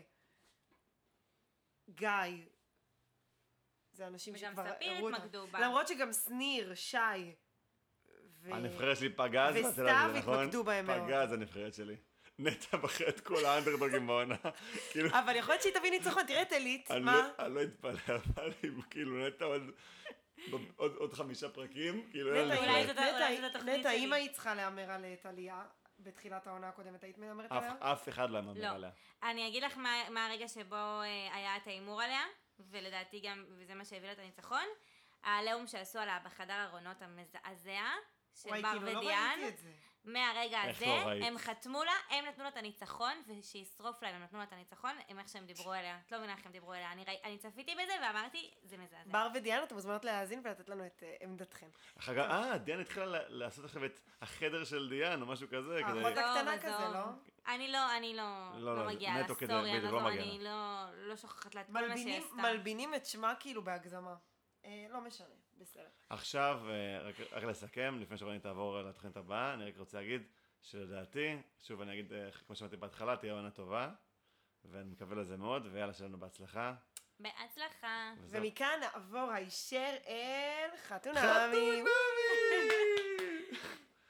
גיא. זה אנשים וגם שכבר ספיר הראו אותם. התמקדו בה. למרות שגם שניר, שי ו... הנבחרת שלי פגז, וסתיו ואתה יודע את זה, נכון? התמקדו בהם מאוד. פגז הנבחרת שלי. נטע בחרה את כל האנדרדוגים בעונה. כאילו, אבל יכול להיות שהיא תביא ניצחון, תראה את עילית, אני מה? לא- אני לא אתפלא, אבל אם כאילו נטע עוד- עוד עוד חמישה פרקים, כאילו אין נטע, לי אולי אם- זאת- נטע, אולי זאת התוכנית נטע, שלי. אם היית צריכה להמר על טליה בתחילת העונה הקודמת, היית מהמרת אף- עליה? אף אחד לא מאמין לא. עליה. אני אגיד לך מה, מה הרגע שבו אה, היה את ההימור עליה, ולדעתי גם, וזה מה שהביא לה את הניצחון, העליהום שעשו עליה בחדר ארונות המזעזע, של וואי, בר כאילו, לא ודיאן, ראיתי את זה. מהרגע איך הזה, לא ראית? הם חתמו לה, הם נתנו לה את הניצחון, ושישרוף להם, הם נתנו לה את הניצחון, הם איך שהם דיברו אליה. את לא מבינה איך הם דיברו אליה. אני, ראי, אני צפיתי בזה ואמרתי, זה מזעזע. בר ודיאן, אתם מוזמנות להאזין ולתת לנו את אה, עמדתכם. אחר כך, אה, דיאן התחילה ל- לעשות עכשיו את החדר של דיאן או משהו כזה. כדי- האחות הקטנה עזוב, כזה, לא? אני לא, אני לא, לא, לא, לא, מגיעה נטו כדי- לסטוריה בדיוק, לא הזו, מגיעה אני לא, לא שוכחת לה את כל מה שהיא מלבינים- עשתה. מלבינים את שמה כאילו בהגזמה. אה, לא משנה, בסדר. עכשיו, אה, רק, רק לסכם, לפני שרוני תעבור לתוכנית הבאה, אני רק רוצה להגיד שלדעתי, שוב אני אגיד, אה, כמו שאמרתי בהתחלה, תהיה עונה טובה, ואני מקווה לזה מאוד, ויאללה, שיהיה לנו בהצלחה. בהצלחה. וזהו. ומכאן נעבור הישר אל חתונמי.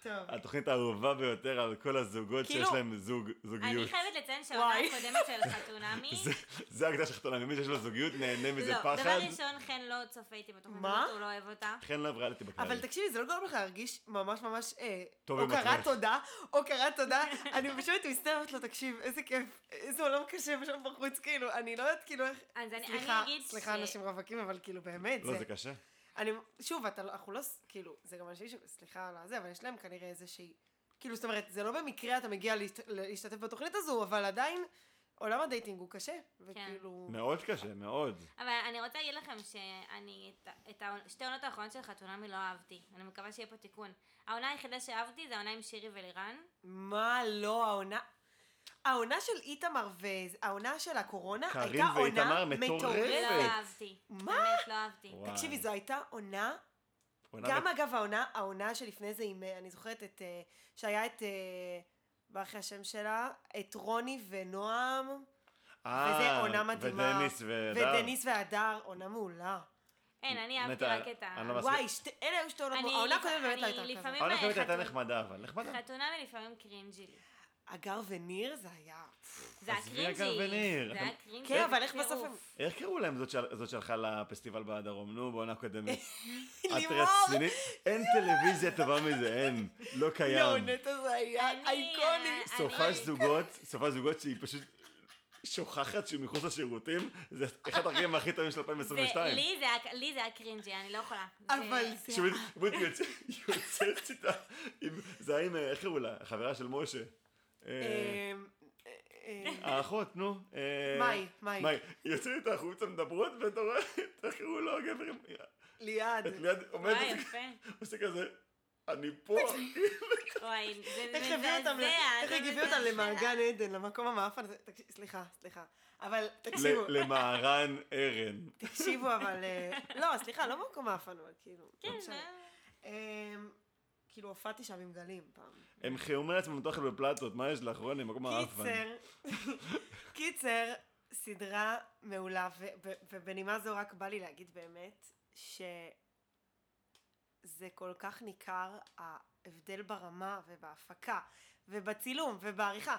טוב. התוכנית האהובה ביותר על כל הזוגות שיש כאילו- להם זוג, זוגיות. אני חייבת לציין שהעונה וואי. הקודמת של חתונמי... זה- זה ההגדרה של חתונה, מי שיש לו זוגיות נהנה מזה לא, פחד. דבר ראשון, חן לא צופה איתי בתוכנית מה? הזאת, הוא לא אוהב אותה. חן לא עברה לי בכלל. אבל תקשיבי, זה לא גורם לך להרגיש ממש ממש אה, טוב עם הוקרת עצמך. תודה, הוקרת תודה. אני פשוט מסתובבת לו, תקשיב, איזה כיף, איזה עולם קשה שם בחוץ, כאילו, אני לא יודעת, כאילו, איך... אז אני- סליחה, אני אגיד סליחה, ש- אנשים רווקים, אבל כאילו, באמת, לא, זה... זה קשה. אני, שוב, אתה, לא- אנחנו לא, ס- כאילו, זה גם אנשים ש... סליחה על הזה, אבל יש להם כנראה איזושהי... כאילו, זאת אומרת, זה לא במקרה אתה מגיע להשת, להשתתף בתוכנית הזו, אבל עדיין, עולם הדייטינג הוא קשה, וכאילו... מאוד קשה, מאוד. אבל אני רוצה להגיד לכם שאני את, ה- את ה- שתי העונות האחרונות של חתונמי לא אהבתי. אני מקווה שיהיה פה תיקון. העונה היחידה שאהבתי זה העונה עם שירי ולירן. מה לא, העונה... העונה של איתמר והעונה של הקורונה קארין הייתה ואיתמר עונה מטורפת. לא מטורפת. אהבתי. מה? באמת לא אהבתי. וואי. תקשיבי, זו הייתה עונה, עונה גם בת- אגב העונה, העונה שלפני זה עם, אה, אני זוכרת את, אה, שהיה את, אה, באחרי השם שלה, את רוני ונועם, אה, וזה עונה מדהימה. ודניס והדר. ודניס והדר, עונה מעולה. אין, אני אהבתי נטע, רק את ה... אני לא מסכים. וואי, שתי- אלה היו שתי עונות, אני העונה לפ- הקודמת באמת לא אני הייתה כזאת. לפעמים- העונה הקודמת הייתה חתונה. נחמדה, אבל נחמדה. חתונמי לפעמים קרינג'י לי. אגר וניר זה היה... זה היה עזבי, קרינג'י. אגב, וניר. זה היה אתם- קרינג'י. כן, אבל איך בטירוף. בסוף הם... איך קראו להם זאת של- זאת שהלכה לפסטיבל בדרום? נו, בעונה הקודמת. את לימור! רצינית? אין טלוויזיה טובה מזה, אין. לא יואו, קיים. נטע זה היה אני- אייקוני. אני- סופה זוגות, סופה זוגות שהיא פשוט שוכחת שהיא מחוץ לשירותים, זה אחד הרגעים הכי טובים של אלפיים עשרים ושתיים. זה- לי זה היה- לי זה היה קרינג'י, אני לא יכולה. זה- אבל זה... שוב, בואי היא יוצאת איתה, עם- זה היה עם, איך קראו לה? החברה של משה. אה, אמ, אה, האחות, נו. אה, מאי, מאי. מאי. היא יוצאת איתה החוצה, מדברות, ואתה רואה, איך קראו לו הגבר? עם- ליעד. את ליד עומדת, וואי, יפה. עושה כזה, אני פה. וואי, זה איך הביאו אותם, ל- מזעזע, איך זה הביאו אותם מזעזע. למעגן עדן, למקום המאפן הזה, תקשיב, סליחה, סליחה, אבל תקשיבו, ל- למהרן ארן. תקשיבו אבל, אה, לא, סליחה, לא במקום האפן, אבל כאילו, לא כן, משנה. זה- אמ, כאילו הופעתי שם עם גלים פעם. הם חיומים לעצמם תאכל בפלטות, מה יש לך, רוני? מקום האפן. קיצר, קיצר, סדרה מעולה, ו- ו- ובנימה זו רק בא לי להגיד באמת, שזה כל כך ניכר ההבדל ברמה ובהפקה, ובצילום, ובעריכה,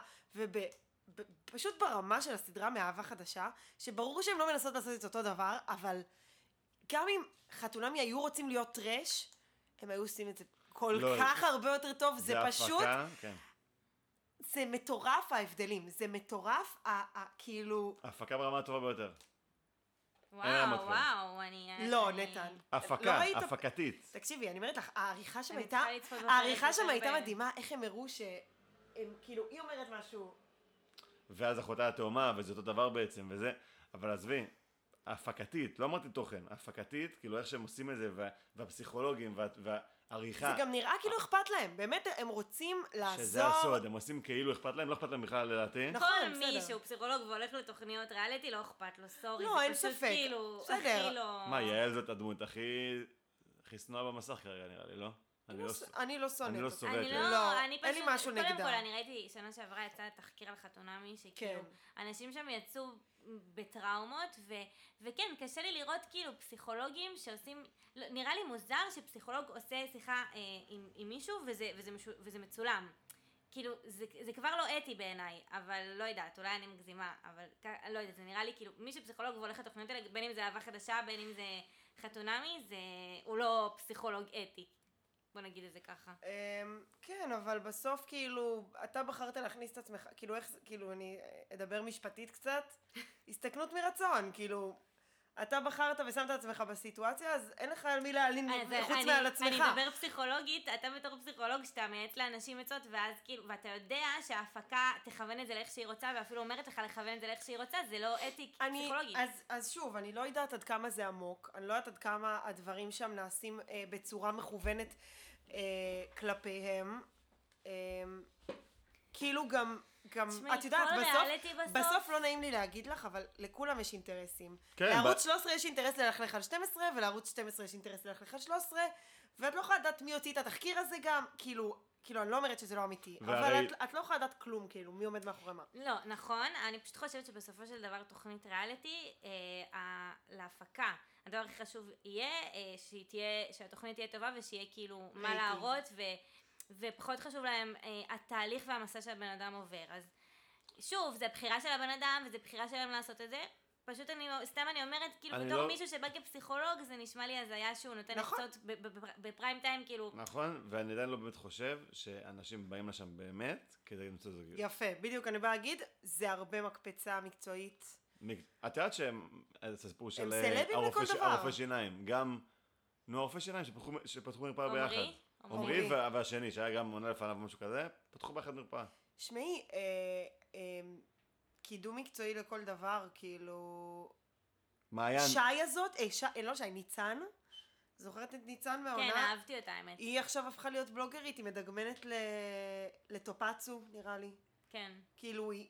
ופשוט ברמה של הסדרה מאהבה חדשה, שברור שהן לא מנסות לעשות את אותו דבר, אבל גם אם חתונמי היו רוצים להיות טרש, הם היו עושים את זה כל לא, כך הרבה יותר טוב, זה פשוט... הפקה, כן. זה מטורף ההבדלים, זה מטורף, ה- ה- כאילו... הפקה ברמה הטובה ביותר. אין וואו, מתחיל. וואו, אני... לא, אני- נתן. הפקה, לא ראית- הפקתית. תקשיבי, אני אומרת לך, העריכה שם אני הייתה, צריכה לצפות בפרק העריכה שם יותר הייתה ב- מדהימה, איך הם הראו שהם, כאילו, היא אומרת משהו, ואז אחותה התאומה, וזה אותו דבר בעצם, וזה, אבל עזבי, הפקתית, לא אמרתי תוכן, הפקתית, כאילו איך שהם עושים את זה, וה- והפסיכולוגים, וה- והעריכה, זה גם נראה כאילו אכפת להם, באמת הם רוצים לעזור. שזה הסוד, הם עושים כאילו אכפת להם, לא אכפת להם בכלל לדעתי. נכון, כל מי בסדר. שהוא פסיכולוג והולך לתוכניות ריאליטי לא אכפת לו, סורי. לא, זה אין פשוט ספק. כאילו, בסדר. הכי לא... מה, יעל זאת הדמות הכי, הכי שנואה במסך כרגע נראה לי, לא? אני לא... אני לא שונאת אני לא אותה. סובלת. אני לא, לא, אני פשוט, אין לי משהו קודם נגדה. כל אני ראיתי, שנה שעברה יצא תחקיר על חתונמי, שכאילו, כן. אנשים שם יצאו בטראומות, ו, וכן, קשה לי לראות כאילו פסיכולוגים שעושים, לא, נראה לי מוזר שפסיכולוג עושה שיחה אה, עם, עם מישהו וזה, וזה, משו, וזה מצולם. כאילו, זה, זה כבר לא אתי בעיניי, אבל לא יודעת, אולי אני מגזימה, אבל כ- לא יודעת, זה נראה לי כאילו, מי שפסיכולוג והולך לתוכניות האלה, בין אם זה אהבה חדשה, בין אם זה חתונמי, זה, הוא לא פסיכולוג אתי. בוא נגיד את זה ככה. אמ, כן, אבל בסוף כאילו, אתה בחרת להכניס את עצמך, כאילו איך זה, כאילו אני אדבר משפטית קצת, הסתכנות מרצון, כאילו, אתה בחרת ושמת את עצמך בסיטואציה, אז אין לך על מי להעלים אז חוץ אני- מעל עצמך. אני אדבר פסיכולוגית, אתה בתור פסיכולוג שאתה מייעץ לאנשים עצות, ואז כאילו, ואתה יודע שההפקה תכוון את זה לאיך שהיא רוצה, ואפילו אומרת לך לכוון את זה לאיך שהיא רוצה, זה לא אתי אני, פסיכולוגית. אז, אז שוב, אני לא יודעת עד כמה זה עמוק, אני לא יודעת עד כמה הדברים שם נעשים אה, בצורה מכוונת אה, כלפיהם. אה, כאילו גם, גם, תשמעי, את יודעת, כל בסוף, ריאליטי בסוף- בסוף לא נעים לי להגיד לך, אבל לכולם יש אינטרסים. כן, לערוץ ב- שלוש עשרה יש אינטרס ללכלך על שתים עשרה, ולערוץ שתים עשרה יש אינטרס ללכלך על שלוש עשרה, ואת לא יכולה לדעת מי הוציא את התחקיר הזה גם, כאילו, כאילו, אני לא אומרת שזה לא אמיתי, והרי- אבל את, את לא יכולה לדעת כלום, כאילו, מי עומד מאחורי מה. לא, נכון, אני פשוט חושבת שבסופו של דבר תוכנית ריאליטי, אה, ה- להפקה, הדבר הכי חשוב יהיה אה, שהיא תהיה, שהתוכנית תהיה טובה ושיהיה כאילו מה רייטינג. להראות ו... ופחות חשוב להם אה, התהליך והמסע שהבן אדם עובר. אז שוב, זה בחירה של הבן אדם, וזה בחירה שלהם לעשות את זה. פשוט אני, סתם אני אומרת, כאילו, בתור לא... מישהו שבא כפסיכולוג, זה נשמע לי הזיה שהוא נותן נכון. עצות בפריים טיים, כאילו... נכון, ואני עדיין לא באמת חושב שאנשים באים לשם באמת כדי למצוא זוגיות. יפה, בדיוק, אני באה להגיד, זה הרבה מקפצה מקצועית. את יודעת שהם, זה סיפור של סלבים לכל דבר. הרופא שיניים, גם, נו, הרופא שיניים שפתחו, שפתחו מרפאה ביחד. עומרי? עומרי והשני, שהיה גם עונה לפניו משהו כזה, פתחו ביחד מרפאה. שמעי, אה, אה, קידום מקצועי לכל דבר, כאילו... מעיין. שי הזאת, אה, שי, לא שי, ניצן, זוכרת את ניצן מהעונה? כן, אהבתי אותה, האמת. היא עכשיו הפכה להיות בלוגרית, היא מדגמנת ל... לטופצו, נראה לי. כן. כאילו, היא...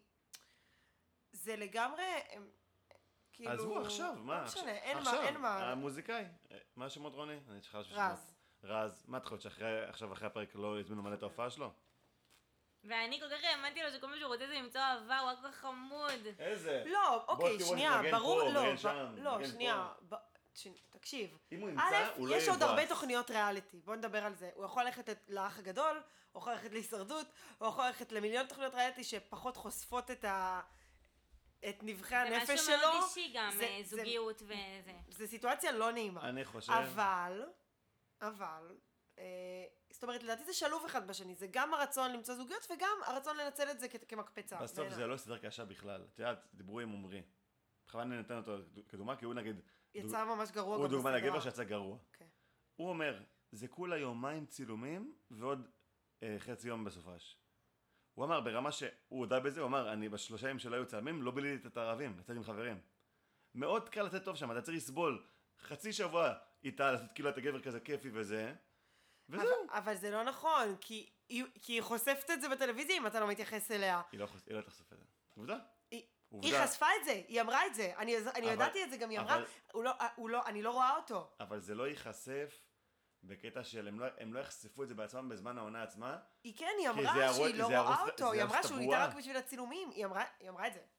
זה לגמרי... הם... כאילו... עזבו עכשיו, מה? לא משנה, אין עכשיו, מה, אין מה. המוזיקאי, מה השמות רוני? אני צריכה לשמוע. רז. רז, מה אתה חושב שעכשיו אחרי הפרק לא יזמינו מלא את ההופעה שלו? ואני כל כך האמנתי לו שכל מה שהוא רוצה זה למצוא אהבה, הוא היה כל כך חמוד. איזה? לא, אוקיי, שנייה, ברור, לא, לא, נגן שנייה, ב- ש- תקשיב. אם הוא ימצא, א', הוא לא יש עוד יבואס. הרבה תוכניות ריאליטי, בוא נדבר על זה. הוא יכול ללכת את- לאח הגדול, הוא יכול ללכת להישרדות, הוא יכול ללכת למיליון תוכניות ריאליטי שפחות חושפות את ה... את נבחי הנפש שלו. זה משהו מאוד אישי גם, זה- אה, זה- זוגיות וזה. זו סיטואציה לא נעימה. אני חושב... אבל, אבל, אה, זאת אומרת, לדעתי זה שלוב אחד בשני, זה גם הרצון למצוא זוגיות וגם הרצון לנצל את זה כ- כמקפצה. בסוף בעיניי. זה לא סדר קשה בכלל. את יודעת, דיברו עם עומרי. בכוונה אני נותן אותו כדוגמה, כי הוא נגיד... יצא ממש גרוע הוא גם דוגמה בסדרה. לגבר שיצא גרוע. אוקיי. הוא אומר, זה כולה יומיים צילומים ועוד אה, חצי יום בסופש. הוא אמר, ברמה שהוא הודע בזה, הוא אמר, אני בשלושה ימים שלא היו צלמים, לא ביליתי את הערבים, לצאת עם חברים. מאוד קל לצאת טוב שם, אתה צריך לסבול חצי שבוע איתה, לעשות כאילו אתה גבר כזה כיפי וזה, וזהו. אבל, אבל זה לא נכון, כי, היא- כי היא חושפת את זה בטלוויזיה אם אתה לא מתייחס אליה. היא לא חוש- היא לא תחשוף את זה. עובדה. היא, עובדה. היא חשפה את זה, היא אמרה את זה, אני, אני אבל- ידעתי את זה, גם היא אמרה, אבל- הוא לא, הוא לא, אני לא רואה אותו. אבל זה לא ייחשף בקטע של הם לא, הם לא יחשפו את זה בעצמם בזמן העונה עצמה. היא כן, היא כי אמרה זה שהיא הרוס- לא זה רואה הרוס- אותו, זה היא אמרה הרוס את שהוא הבועה. איתה רק בשביל הצילומים, היא אמרה, היא אמרה את זה.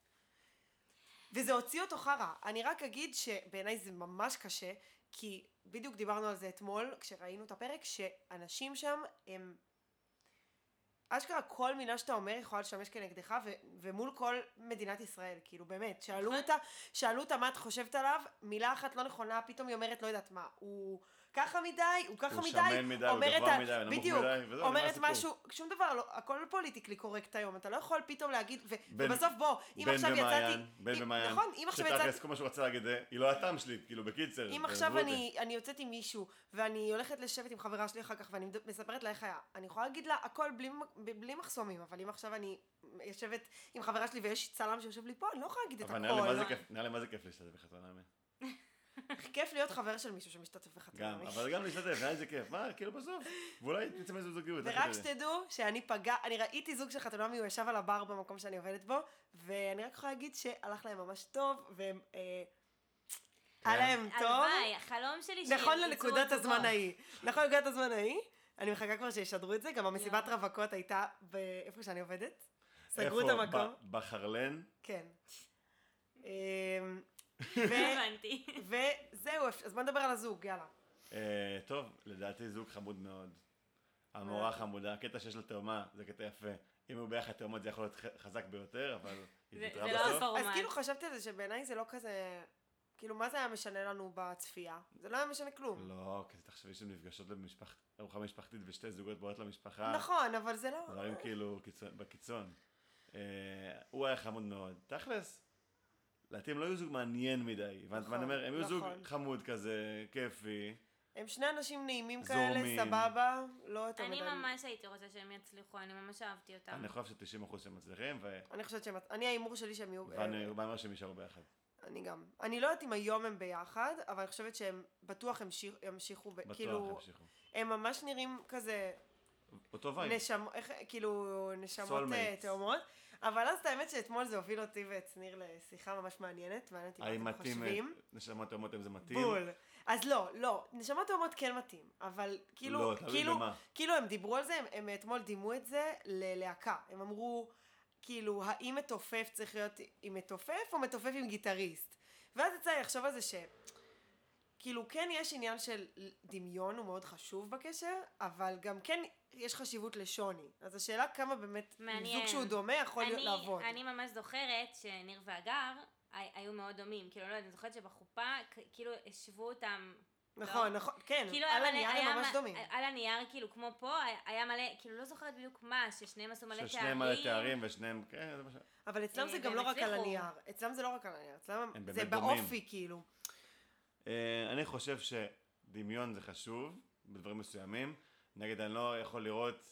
וזה הוציא אותו חרא. אני רק אגיד שבעיניי זה ממש קשה, כי בדיוק דיברנו על זה אתמול, כשראינו את הפרק, שאנשים שם הם... אשכרה כל מילה שאתה אומר יכולה לשמש כנגדך, ו- ומול כל מדינת ישראל, כאילו באמת, שאלו אותה, שאלו אותה מה את חושבת עליו, מילה אחת לא נכונה, פתאום היא אומרת, לא יודעת מה, הוא ככה מדי, הוא ככה הוא מדי, שמן מדי, הוא אומרת גבוה ה- מדי, הוא נמוך בדיוק, מדי, וזהו, אומרת נגמר הסיפור. משהו, שום דבר, לא, הכל פוליטיקלי קורקט היום, אתה לא יכול פתאום להגיד, ו- בן- ובסוף בוא, אם בן עכשיו במעיין, יצאתי, בן אם- במעיין, נכון, אם עכשיו יצאתי, שתכלס כל מה שהוא רצה להגיד, זה, היא לא הטעם שלי, כאילו בקיצר. אם תעזבו עכשיו אותי. אני, אני יוצאת עם מישהו, ואני הולכת לשבת עם חברה שלי אחר כך, ואני מד- מספרת לה איך היה, אני יכולה להגיד לה הכל בלי, בלי מחסומים, אבל אם עכשיו אני יושבת עם חברה שלי ויש צלם שיושב לי פה, אני לא יכולה להגיד את אבל נראה לי מה הכל. זה כיף, נראה לי מה זה כיף להשתתף בחתונה. האמת. כיף להיות חבר של מישהו שמשתתף בחתונה. גם, אבל גם להשתתף, נראה לי זה כיף. מה, כאילו בסוף, ואולי תצא מזה זוגיות. איך ורק אתה יודע? שתדעו שאני פגע, אני ראיתי זוג של חתונה הוא ישב על הבר במקום שאני עובדת בו, ואני רק יכולה להגיד שהלך להם ממש טוב, והם, אה, היה להם טוב. הלוואי, החלום שלי שיצאו נכון עוד לנקודת זוגות. הזמן ההיא. נכון לנקודת הזמן ההיא. אני מחכה כבר שישדרו את זה, גם המסיבת יואו. רווקות הייתה באיפה שאני עובדת. סגרו איפה? את המקום. ב- בחרלן? כן. אמ, הבנתי. וזהו, אז בוא נדבר על הזוג, יאללה. אה, טוב, לדעתי זוג חמוד מאוד. המורה חמודה, הקטע שיש לה תאומה, זה קטע יפה. אם הוא ביחד תאומות זה יכול להיות ח- חזק ביותר, אבל היא זה- ויתרה זה לא בסוף. הפורמט. אז כאילו חשבתי על זה שבעיניי זה לא כזה... כאילו, מה זה היה משנה לנו בצפייה? זה לא היה משנה כלום. לא, כי תחשבי שהן נפגשות לארוחה משפחתית ושתי זוגות באות למשפחה. נכון, אבל זה לא... דברים כאילו קיצון- בקיצון. אה, הוא היה חמוד מאוד. תכלס, לדעתי הם לא היו זוג מעניין מדי. הבנת מה אני אומר? הם היו זוג נכון. חמוד כזה, כיפי. הם שני אנשים נעימים כאלה, זורמים. סבבה, לא יותר אני מדי. ממש הייתי רוצה שהם יצליחו, אני ממש אהבתי אותם. אני חושב ש-תשעים אחוז שהם מצליחים, ו- אני חושבת שהם... אני ההימור שלי שהם יהיו... ואני אומר שהם יישארו ביחד. אני גם. אני לא יודעת אם היום הם ביחד, אבל אני חושבת שהם בטוח המשיך, ימשיכו, ב- בטוח כאילו, ימשיכו. הם ממש נראים כזה, אותו וייב. נשמ, איך, כאילו, נשמות Soulmates. אה, תאומות. אבל אז את האמת שאתמול זה הוביל אותי ואת שניר לשיחה ממש מעניינת, מעניין אותי האם מה אתם מתאים, חושבים. נשמות תאומות אם זה מתאים? בול. אז לא, לא, נשמות תאומות כן מתאים, אבל כאילו, לא, תלוי כאילו, במה. כאילו הם דיברו על זה, הם, הם אתמול דימו את זה ללהקה. הם אמרו, כאילו, האם מתופף צריך להיות עם מתופף או מתופף עם גיטריסט? ואז יצא לי לחשוב על זה ש... כאילו, כן יש עניין של דמיון, הוא מאוד חשוב בקשר, אבל גם כן יש חשיבות לשוני. אז השאלה כמה באמת מעניין. זוג שהוא דומה יכול אני, לעבוד. אני ממש זוכרת שניר והגר היו מאוד דומים. כאילו, לא יודעת, אני זוכרת שבחופה, כאילו, השוו אותם... נכון, לא? נכון, כן, כאילו על מלא, הנייר הם ממש מ- דומים. על הנייר, כאילו, כמו פה, היה מלא, כאילו, לא זוכרת בדיוק מה, ששניהם עשו מלא תארים. ששניהם מלא תארים ושניהם, כן, זה מה ש... אבל אצלם זה אה, גם לא והם רק על הצליחו. הנייר. אצלם זה לא רק על הנייר, אצלם הם זה באמת דומים. באופי, כאילו. אה, אני חושב שדמיון זה חשוב בדברים מסוימים. נגיד, אני לא יכול לראות,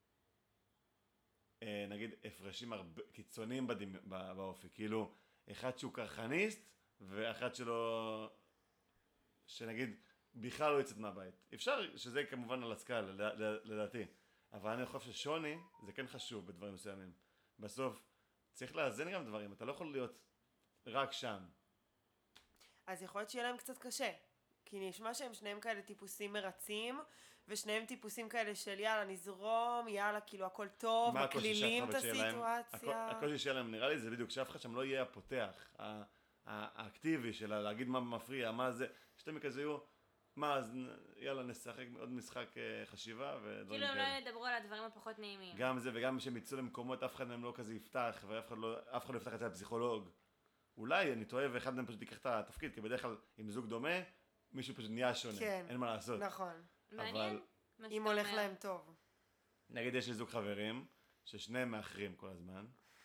אה, נגיד, הפרשים הרבה, קיצוניים בדמ... בא- באופי. כאילו, אחד שהוא קרחניסט, ואחד שלו, שנגיד, בכלל לא יצאת מהבית. אפשר שזה כמובן על הסקאלה, לד- לד- לדעתי. אבל אני חושב ששוני זה כן חשוב בדברים מסוימים. בסוף, צריך לאזן גם דברים. אתה לא יכול להיות רק שם. אז יכול להיות שיהיה להם קצת קשה. כי נשמע שהם שניהם כאלה טיפוסים מרצים, ושניהם טיפוסים כאלה של יאללה נזרום, יאללה כאילו הכל טוב, מה הקושי מקלילים את שאף אחד שיהיה להם? הסיטואציה. הקו- הקושי שיהיה להם, נראה לי, זה בדיוק שאף אחד שם לא יהיה הפותח, ה- ה- האקטיבי של להגיד מה מפריע, מה זה, שאתם כזה יהיו, מה, אז נ- יאללה נשחק עוד משחק אה, חשיבה ודברים כאילו, הם כאלה. לא ידברו על הדברים הפחות נעימים. גם זה וגם כשהם יצאו למקומות, אף אחד מהם לא כזה יפתח, ואף אחד לא, אף אחד לא יפתח את זה לפסיכולוג. אולי אני טועה ואחד מהם פשוט ייקח את התפקיד, כי בדרך כלל עם זוג דומה, מישהו פשוט נהיה שונה, כן. אין מה לעשות. נכון. מעניין. אבל- מה אם שאתה הולך אומר. להם טוב. נגיד יש לי זוג חברים, ששניהם מאחרים כל הזמן.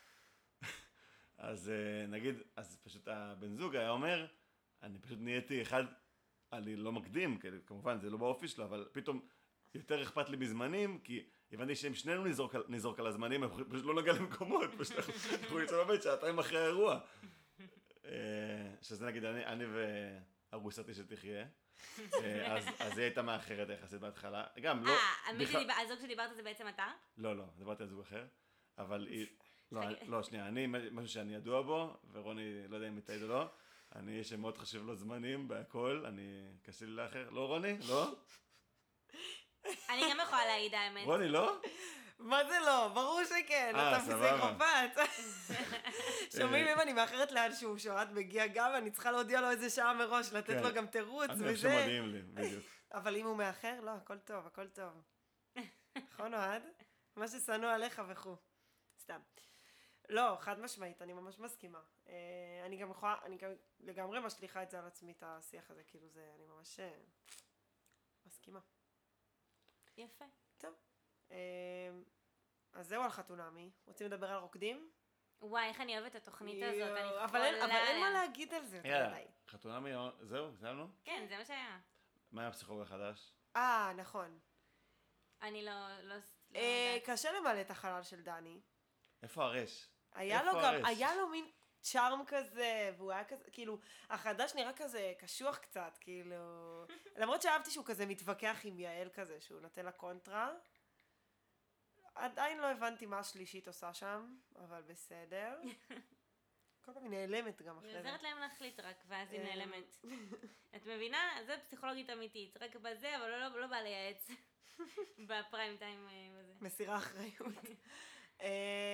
אז אה, נגיד, אז פשוט הבן זוג היה אומר, אני פשוט נהייתי אחד, אני לא מקדים, כי כמובן זה לא באופי שלו, אבל פתאום יותר אכפת לי בזמנים, כי הבנתי שאם שנינו נזרוק, על- נזרוק על הזמנים, אנחנו פשוט לא נגיע למקומות, פשוט אנחנו נצא בבית שעתיים אחרי האירוע. אה, שזה נגיד אני, אני וארוסתי שתחיה. אה, אז, אז היא הייתה מאחרת יחסית בהתחלה, גם לא, אה, מי בכלל- שדיבר- הזוג שדיברת זה בעצם אתה? לא, לא, דיברתי על זוג אחר, אבל היא, לא, חכה. אני- לא, שנייה, אני, משהו שאני ידוע בו, ורוני, לא יודע אם מתעד או לא, אני איש שמאוד חשוב לו זמנים בהכל, אני, קשה לי לאחר, לא רוני? לא? אני גם יכולה להעיד האמת. רוני, לא? מה זה לא? ברור שכן, אה, אתה סבבה. פסיכופת. שומעים אם אני מאחרת לאנשהו שעת מגיע גם, אני צריכה להודיע לו איזה שעה מראש, לתת כן. לו גם תירוץ אני חושב וזה. שמודיעים לי, בדיוק. אבל אם הוא מאחר, לא, הכל טוב, הכל טוב. נכון, אוהד? מה ששנוא עליך וכו'. סתם. לא, חד משמעית, אני ממש מסכימה. אה, אני גם יכולה, אני גם לגמרי משליכה את זה על עצמי, את השיח הזה, כאילו זה, אני ממש אה, מסכימה. יפה. טוב. אה, אז זהו על חתונמי. רוצים לדבר על רוקדים? וואי, איך אני אוהבת את התוכנית הזאת, אני יואו, חולה אבל אין- אבל אין מה עליה. להגיד על זה יותר יאללה, מדי. חתונה מי, זהו, סיימנו? כן, זה מה שהיה. מה עם הפסיכולוג החדש? אה, נכון. אני לא, לא, לא אה, יודעת. קשה למלא את החלל של דני. איפה הרש? היה איפה לו גם, הרש? היה לו מין צ'ארם כזה, והוא היה כזה, כאילו, החדש נראה כזה קשוח קצת, כאילו, למרות שאהבתי שהוא כזה מתווכח עם יעל כזה, שהוא נותן לה קונטרה. עדיין לא הבנתי מה השלישית עושה שם, אבל בסדר. כל פעם היא נעלמת גם היא אחרי זה. עוזרת להם להחליט רק, ואז היא אה, נעלמת. את מבינה? זה פסיכולוגית אמיתית, רק בזה, אבל לא, לא בא לייעץ. בפריים טיים אה, וזה. מסירה אחריות. אמ,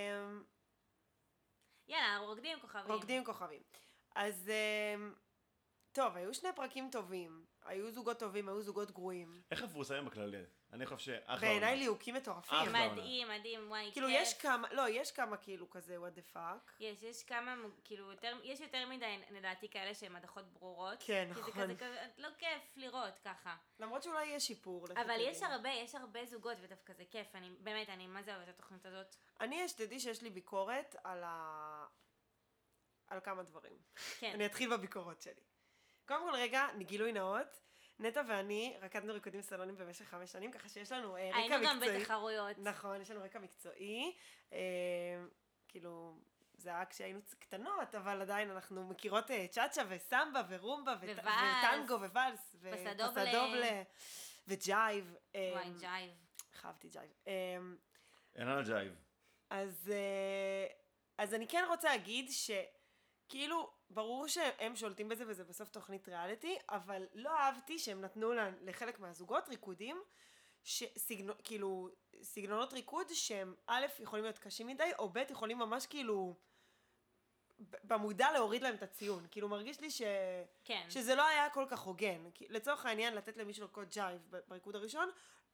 יאללה, רוקדים עם כוכבים. רוקדים עם כוכבים. אז אמ, טוב, היו שני פרקים טובים. היו זוגות טובים, היו זוגות גרועים. איך המפורסמים בכללי? אני חושב שאחלה בעיניי עונה. ליהוקים מטורפים. אחלה. מדהים, מדהים, וואי, כאילו כיף. יש כמה, לא, יש כמה כאילו כזה what the fuck. יש, יש כמה, כאילו, יותר, יש יותר מדי, לדעתי, כאלה שהן הדחות ברורות. כן, כי זה נכון. כזה, כזה, לא כיף לראות ככה. למרות שאולי יש שיפור. לך אבל יש תדעי. הרבה, יש הרבה זוגות, ודווקא זה כיף. אני, באמת, אני מה זה אוהבת את התוכנית הזאת. אני יש, תדעי שיש לי ביקורת על ה... על כמה דברים. כן. אני אתחיל בביקורות שלי. קודם כל רגע, גילוי נאות, נטע ואני רקדנו ריקודים סלונים במשך חמש שנים, ככה שיש לנו אה, רקע מקצועי. היינו גם בתחרויות. נכון, יש לנו רקע מקצועי. אה, כאילו, זה היה כשהיינו קטנות, אבל עדיין אנחנו מכירות אה, צ'אצ'ה וסמבה ורומבה ות- וואלס. וטנגו ווואלס. ו- פסדובלה. פסדובלה וג'ייב. אה, וואי, ג'ייב. חייבתי ג'ייב. אה, אין על הג'ייב. אז, אה, אז אני כן רוצה להגיד שכאילו ברור שהם שולטים בזה וזה בסוף תוכנית ריאליטי, אבל לא אהבתי שהם נתנו לה, לחלק מהזוגות ריקודים, שסגנון, כאילו סגנונות ריקוד שהם א' יכולים להיות קשים מדי, או ב' יכולים ממש כאילו ב- במודע להוריד להם את הציון. כאילו מרגיש לי ש... כן. שזה לא היה כל כך הוגן. כי לצורך העניין לתת למישהו לרקוד ג'ייב ב- בריקוד הראשון,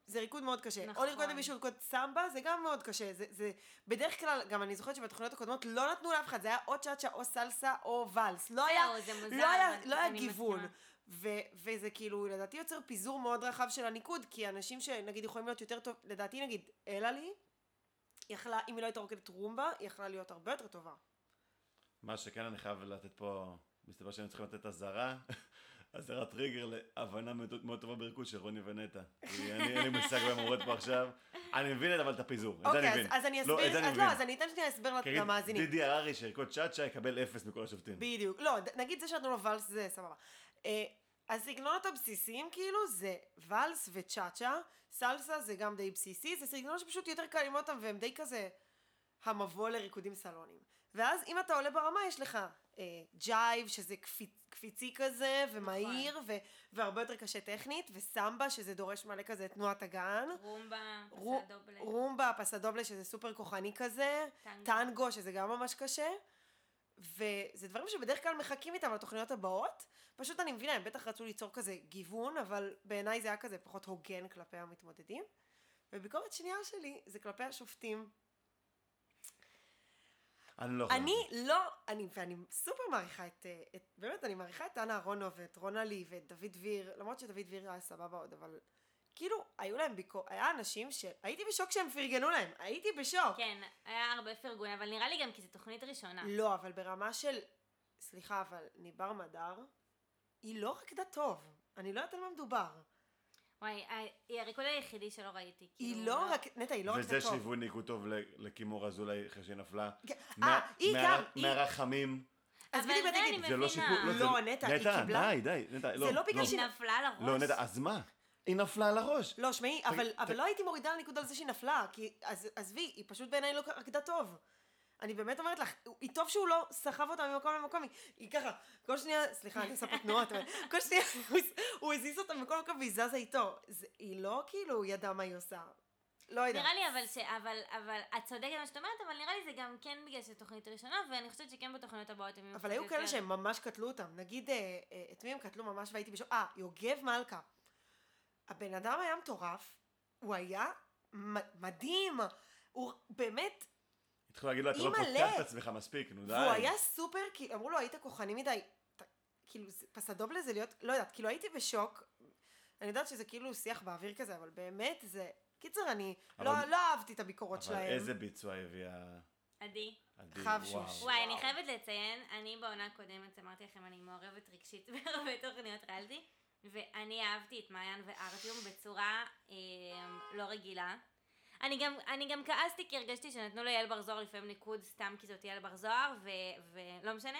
זה ריקוד מאוד קשה. נכון. או לרקוד למישהו לרקוד סמבה, זה גם מאוד קשה. זה, זה, בדרך כלל, גם אני זוכרת שבתוכניות הקודמות לא נתנו לאף אחד, זה היה או צ'אצ'ה, או סלסה, או ואלס. לא היה, זהו, זה מוזר, לא היה, אבל לא היה אני גיוון. מסכימה. ו- וזה כאילו, לדעתי יוצר פיזור מאוד רחב של הניקוד, כי אנשים שנגיד יכולים להיות יותר טוב, לדעתי נגיד, אלה לי, יכלה, אם היא לא הייתה רוקדת רומבה, היא יכלה להיות הרבה יותר טובה. מה שכן אני חייב לתת פה, מסתבר שאני צריכים לתת אזהרה, אזהרה טריגר להבנה מאוד מאוד טובה בריקוד של רוני ונטע. אני אין לי מושג בהם עובד פה עכשיו, אני מבין את אבל את הפיזור, את זה אני מבין. אוקיי, אז אני לא, את אסביר, זה אני אז לא, מבין. אז אני אתן שנייה הסבר כי למאזינים. דידי הררי שירקוד צ'אצ'ה יקבל אפס מכל השופטים. בדיוק, לא, ד- נגיד זה שנתנו לו ואלס זה סבבה. אה, הסגנונות הבסיסיים כאילו זה ואלס וצ'אצ'ה, סלסה זה גם די בסיסי, זה סגנונות שפשוט יותר קל ללמוד אותם והם די כזה המבוא לריקודים סלונים. ואז אם אתה עולה ברמה יש לך אה, ג'ייב שזה קפיצ, קפיצי כזה ומהיר ו, והרבה יותר קשה טכנית, וסמבה שזה דורש מלא כזה תנועת הגן, רומבה, רו- פסדובלה. רומבה, פסדובלה שזה סופר כוחני כזה, טנגו. טנגו שזה גם ממש קשה, וזה דברים שבדרך כלל מחכים איתם לתוכניות הבאות, פשוט אני מבינה, הם בטח רצו ליצור כזה גיוון, אבל בעיניי זה היה כזה פחות הוגן כלפי המתמודדים, וביקורת שנייה שלי זה כלפי השופטים. אני לא יכול. אני לא, אני, ואני סופר מעריכה את, את, באמת אני מעריכה את אנה אהרונוב ואת רונלי ואת דוד דביר, למרות שדוד דביר היה סבבה עוד, אבל כאילו היו להם ביקורת, היה אנשים שהייתי בשוק שהם פרגנו להם, הייתי בשוק. כן, היה הרבה פרגון, אבל נראה לי גם כי זו תוכנית ראשונה. לא, אבל ברמה של, סליחה, אבל ניבר מדר, היא לא רקדה טוב, אני לא יודעת על מה מדובר. וואי, היא הריקוד היחידי שלא ראיתי. היא כאילו, לא רק, נטע, היא לא רקדה וזה טוב. שהיוו ניקוד טוב לקימור אזולאי אחרי שהיא נפלה. כן, מה- אה, היא מה- גם, היא- מהרחמים. אז אבל בדיוק זה תגיד, אני זה לא מבינה. שיפור. זה לא, נטע, היא קיבלה- די, די, נטע, לא. לא בגלל היא שהיא- נפלה על הראש. לא, נטע, אז מה? היא נפלה על הראש. לא, שמעי, תגיד, אבל, ת- אבל לא הייתי מורידה לניקוד על זה שהיא נפלה, כי, אז, עזבי, היא פשוט בעיניי לא רקדה טוב. אני באמת אומרת לך, היא טוב שהוא לא סחב אותה ממקום למקום, היא, היא ככה, כל שנייה, סליחה, אני עושה פה תנועות, אבל כל שנייה הוא, הוא הזיז אותה ממקום למקום והיא זזה איתו. זה, היא לא כאילו ידעה מה היא עושה. לא יודעת. נראה לי אבל ש... אבל, אבל, את צודקת מה שאת אומרת, אבל נראה לי זה גם כן בגלל שזו תוכנית ראשונה, ואני חושבת שכן בתוכניות הבאות הם יהיו אבל קצת היו יותר- כאלה שהם ממש קטלו אותם. נגיד, אה, אה, את מי הם קטלו ממש והייתי בשוק? אה, יוגב מלכה. הבן אדם היה מטורף, הוא היה מ- מדהים, הוא באמת, התחילו להגיד לו, אתה לא אימא'לה. פותח את עצמך מספיק, נו די. והוא היה סופר, כי אמרו לו, היית כוחני מדי. ת- כאילו, זה- פסדובלה זה להיות, לא יודעת, כאילו הייתי בשוק, אני יודעת שזה כאילו שיח באוויר כזה, אבל באמת זה, קיצר, אני אבל- לא, לא אהבתי את הביקורות אבל שלהם. איזה ביצוע הביאה עדי. עדי, חבשוש. וואו. וואי, אני וואו. חייבת לציין, אני בעונה הקודמת אמרתי לכם, אני מעורבת רגשית בהרבה תוכניות ריאליטי, ואני אהבתי את מעיין וארטיום בצורה אה, לא רגילה. אני גם, אני גם כעסתי כי הרגשתי שנתנו ליעל בר זוהר לפעמים ניקוד סתם כי זאת יעל בר זוהר, ו- ולא משנה.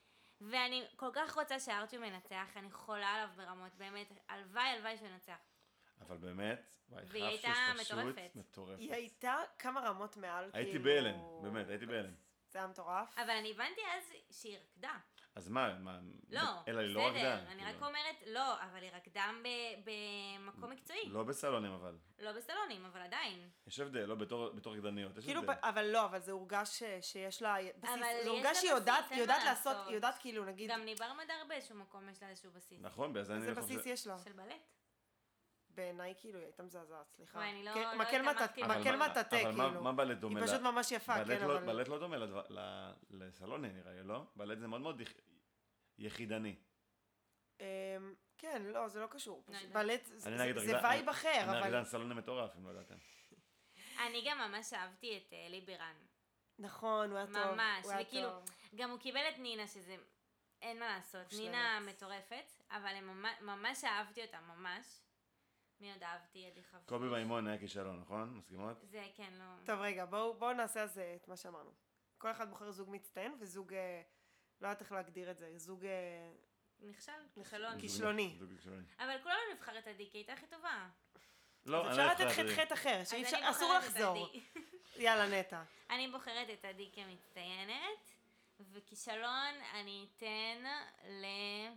ואני כל כך רוצה שארטיום ינצח, אני חולה עליו ברמות, באמת, הלוואי הלוואי שהוא ינצח. אבל באמת, וואי, והיא חפשוש הייתה פשוט מטורפת. מטורפת. היא הייתה כמה רמות מעל, הייתי כאילו... בהלם, באמת, הייתי בהלם. זה היה מטורף. אבל אני הבנתי אז שהיא רקדה. אז מה, מה, לא, אלא היא לא רקדה. בסדר, אני כאילו. רק אומרת, לא, אבל היא רקדה ב- במקום מקצועי. לא בסלונים אבל. לא בסלונים, אבל עדיין. יש הבדל, לא בתור בתור רקדניות, יש כאילו, הבדל. ב- אבל לא, אבל זה הורגש ש- שיש לה בסיס, אבל זה יש הורגש לה שהיא יודעת, בסיס, היא אין יודעת מה לעשות, לעשות. היא יודעת כאילו, נגיד, גם ניבר מדר באיזשהו מקום יש לה איזשהו בסיס. נכון, בגלל זה אני איזה חושב... בסיס יש לה? של בלט. בעיניי כאילו היא הייתה מזעזעת, סליחה. וואי, אני לא- כן, לא מקל התעמקתי מטאטא, אבל מקל מה- מטאטא, אבל מה- כאילו. מה בלט דומה? היא לה- פשוט ממש יפה, בלט כן, לא- אבל... בלט לא דומה לדבר- ל- לסלוני נראה לי, לא? בלט זה מאוד מאוד יח- יחידני. אמ, כן, לא, זה לא קשור. לא יודעת. בלט, זה- אני זה נגיד זה רקדן- וייב אחר, אני אבל... רקדן סלוני מטורף, אם לא ידעתם. אני גם ממש אהבתי את אה, אלי בירן. נכון, הוא היה טוב. ממש, הוא היה וכאילו, טוב. גם הוא קיבל את נינה, שזה... אין מה לעשות. מושלמת. נינה מטורפת, אבל הם ממש- ממש אהבתי אותה, ממש. מי עוד אהבתי? עדי חבשוש. קובי מימון היה כישלון, נכון? מסכימות? זה כן, לא... טוב, רגע, בואו בואו נעשה אז אה, את מה שאמרנו. כל אחד בוחר זוג מצטיין וזוג, אה, לא יודעת איך להגדיר את זה, זוג אה, נכשל, כישלון. כישלוני. זוג כישלוני. אבל כולנו נבחר את עדי, כי הייתה הכי טובה. לא, אז אני אפשר לא לתת אבחר את זה. חטא אחר, אז שאי אני אפשר, בוחרת אסור את לחזור. עדי. יאללה, נטע. אני בוחרת את עדי כמצטיינת, וכישלון אני אתן ל...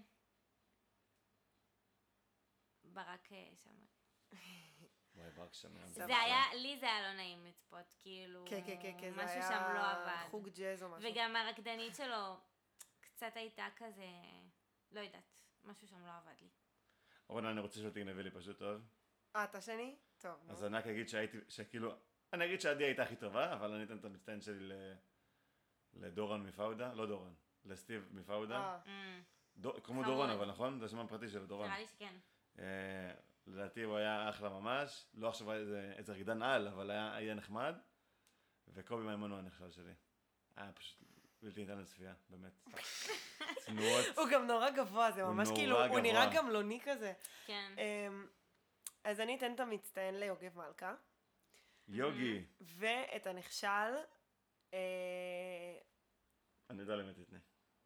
ברק אה, שמר. וואי, ברק שמר. זה היה, לי זה היה לא נעים לצפות, כאילו, כן, כן, כן, כן, זה משהו היה שם לא עבד. חוג ג'אז או משהו. וגם הרקדנית שלו קצת הייתה כזה, לא יודעת, משהו שם לא עבד לי. רונה, אני רוצה שתגנבי לי פשוט טוב. אה, אתה שני? טוב, אז נו. אני רק אגיד שהייתי, שכאילו, אני אגיד שעדי הייתה הכי טובה, אבל אני אתן את המצטיין שלי ל- לדורון מפאודה, לא דורון, לסטיב מפאודה. אה, אמ, דור- כמו חמוד. דורון, אבל נכון? זה השם הפרטי של דורון. נראה לי שכן. אה, לדעתי הוא היה אחלה ממש, לא עכשיו איזה, איזה רקדן על, אבל היה, היה נחמד. וקובי מימון הוא הנכשל שלי. היה פשוט בלתי ניתן לצפייה, באמת. צנועות. הוא גם נורא גבוה, זה הוא ממש נורא כאילו, הוא גבוה. נראה גמלוני כזה. כן. אמ, אז אני אתן את המצטיין ליוגב מלכה, יוגי. ואת הנכשל אה, אני יודע למי תתני.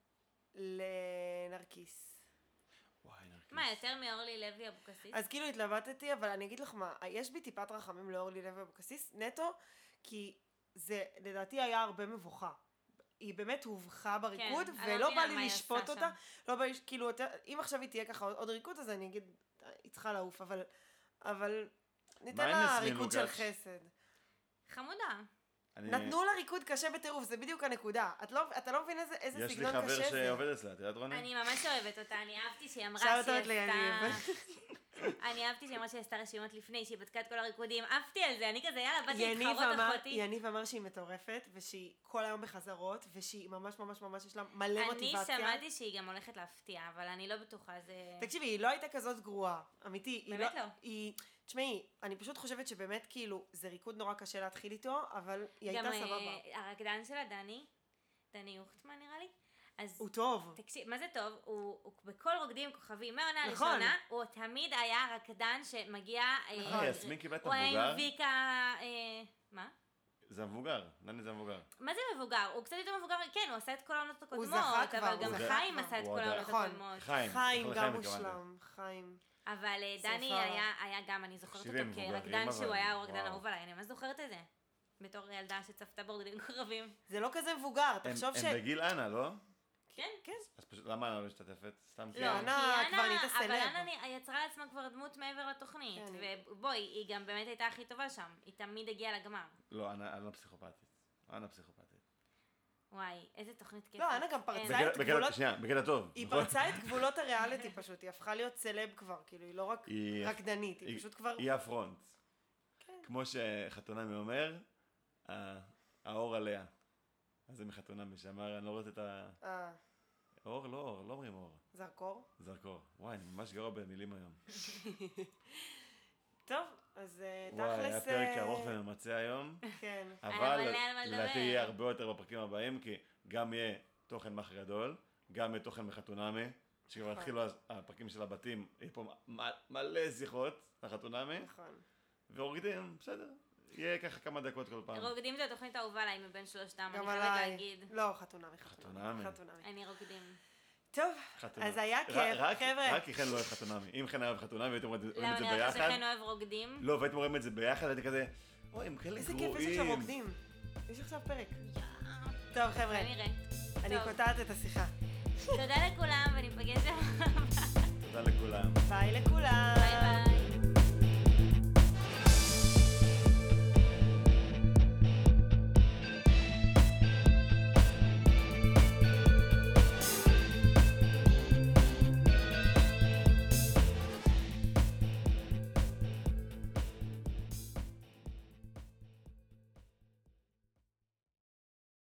לנרקיס. וואי, נרקיס. מה, יותר מאורלי לוי אבוקסיס? אז כאילו התלבטתי, אבל אני אגיד לך מה, יש בי טיפת רחמים לאורלי לוי אבוקסיס, נטו, כי זה לדעתי היה הרבה מבוכה. היא באמת הובכה בריקוד, כן, אני לא ולא בא מבינה מה לי היא לשפוט עושה אותה. שם. לא בא לי, כאילו, אתה- אם עכשיו היא תהיה ככה עוד- עוד ריקוד, אז אני אגיד, היא צריכה לעוף, אבל, אבל ניתן מה עם לה יסמין ריקוד של לוגץ'? חסד. חמודה. אני- נתנו לה ריקוד קשה בטירוף, זה בדיוק הנקודה. את לא, אתה לא מבין איזה, איזה יש לי סגנון חבר קשה זה. שעובד אצלה, את יודעת רוני? אני ממש אוהבת אותה, אני אהבתי שהיא אמרה שאלת שהיא אותי ליניב. עשתה... אני אהבתי שהיא אמרה שהיא עשתה רשימות לפני, שהיא בדקה את כל הריקודים, עפתי על זה, אני כזה, יאללה, באתי יניב להתחרות אמר, אחותי. יניב אמר שהיא מטורפת, ושהיא כל היום בחזרות, ושהיא ממש ממש ממש יש לה מלא אני מוטיבציה. שמעתי שהיא גם הולכת להפתיע, אבל אני לא בטוחה, זה... תקשיבי, היא לא הייתה כזאת גרועה, אמיתי. היא באמת לא. היא, תשמעי, אני פשוט חושבת שבאמת כאילו, זה ריקוד נורא קשה להתחיל איתו, אבל היא גם הייתה אה, סבבה. הרקדן שלה, דני, דני יוכטמן נראה לי, אז... הוא טוב. תקשיב, מה זה טוב? הוא, הוא בכל רוקדים כוכבים, מהעונה נכון. הראשונה, הוא תמיד היה רקדן שמגיע... אה, נכון. יסמין קיבלה את הוא היה המבוגר? עם ויקה... אה, מה? זה המבוגר, דני זה המבוגר. מה זה מבוגר? הוא קצת יותר מבוגר, כן, הוא עשה את כל העונות הקודמות, זכה כבר, אבל הוא גם זכה חיים כבר. עשה את הוא כל עוד- העונות נכון. הקודמות. חיים. חיים אחלה גם חיים התכוונתי. מושלם, חיים. אבל אה, דני שפה. היה, היה גם, אני זוכרת תקשיבי, אותו מבוגרים, כרקדן אבל, שהוא היה רקדן וואו. אהוב עליי, אני ממש זוכרת את זה. בתור ילדה שצפתה ברוקדים קרבים. זה לא כזה מבוגר, הם תחשוב ש... הם בגיל אנה, לא? כן? כן. אז פשוט, למה אנה לא משתתפת? סתם כי... לא, אנה כי כבר נהייתה אבל סלב. אנה נ- יצרה לעצמה כבר דמות מעבר לתוכנית. כן. ובואי, היא גם באמת הייתה הכי טובה שם. היא תמיד הגיעה לגמר. לא, אנה אנה פסיכופתית. אנה פסיכופתית. וואי, איזה תוכנית כיפית. לא, אנה גם פרצה אין. זה בקטע- את בקטע- גבולות- שנייה, בקטע טוב. היא נכון? פרצה את גבולות הריאליטי פשוט, היא הפכה להיות סלב כבר, כאילו, היא לא רק היא- רקדנית, היא היא- פשוט כבר... היא הפרונט. כן. כמו שחתונמי אומר, ה- האור עליה. אז זה מחתונמי שאמר, אני לא רואה את ה... אה, אור? לא אור, לא אומרים אור. זרקור. זרקור. וואי, אני ממש גרוע במילים היום. טוב, אז אה, וואי, היה תכלס... פרק אה, ארוך וממצה היום. כן. אבל מלא על מה לדעתי לדבר. יהיה הרבה יותר בפרקים הבאים, כי גם יהיה תוכן מח גדול, גם יהיה תוכן מחתונמי, שכבר נכון. התחילו אז- הפרקים של הבתים, יהיה פה מ- מלא שיחות לחתונמי, נכון. ורוקדים, בסדר, יהיה ככה כמה דקות כל פעם. רוקדים זה התוכנית האהובה עליי מבין שלושתם, אני גם חייבת עליי. להגיד. לא, חתונמי, חתונמי. חתונמי. חתונמי. אני רוקדים. טוב, חתונמי. אז היה רק- כיף, רק- חבר'ה. רק כי חן לא אוהב חתונמי. אם חן אוהב חתונמי והייתם רואים את למה זה נראה לך ביחד, שחן אוהב רוקדים? לא, והייתם רואים את זה ביחד, הייתי כזה, אוי, הם כאלה איזה גרועים. כיף, יש עכשיו רוקדים. יש עכשיו פרק. טוב, חבר'ה, כנראה. אני טוב. קוטעת את השיחה. תודה לכולם וניפגש. תודה לכולם. ביי לכולם. ביי ביי.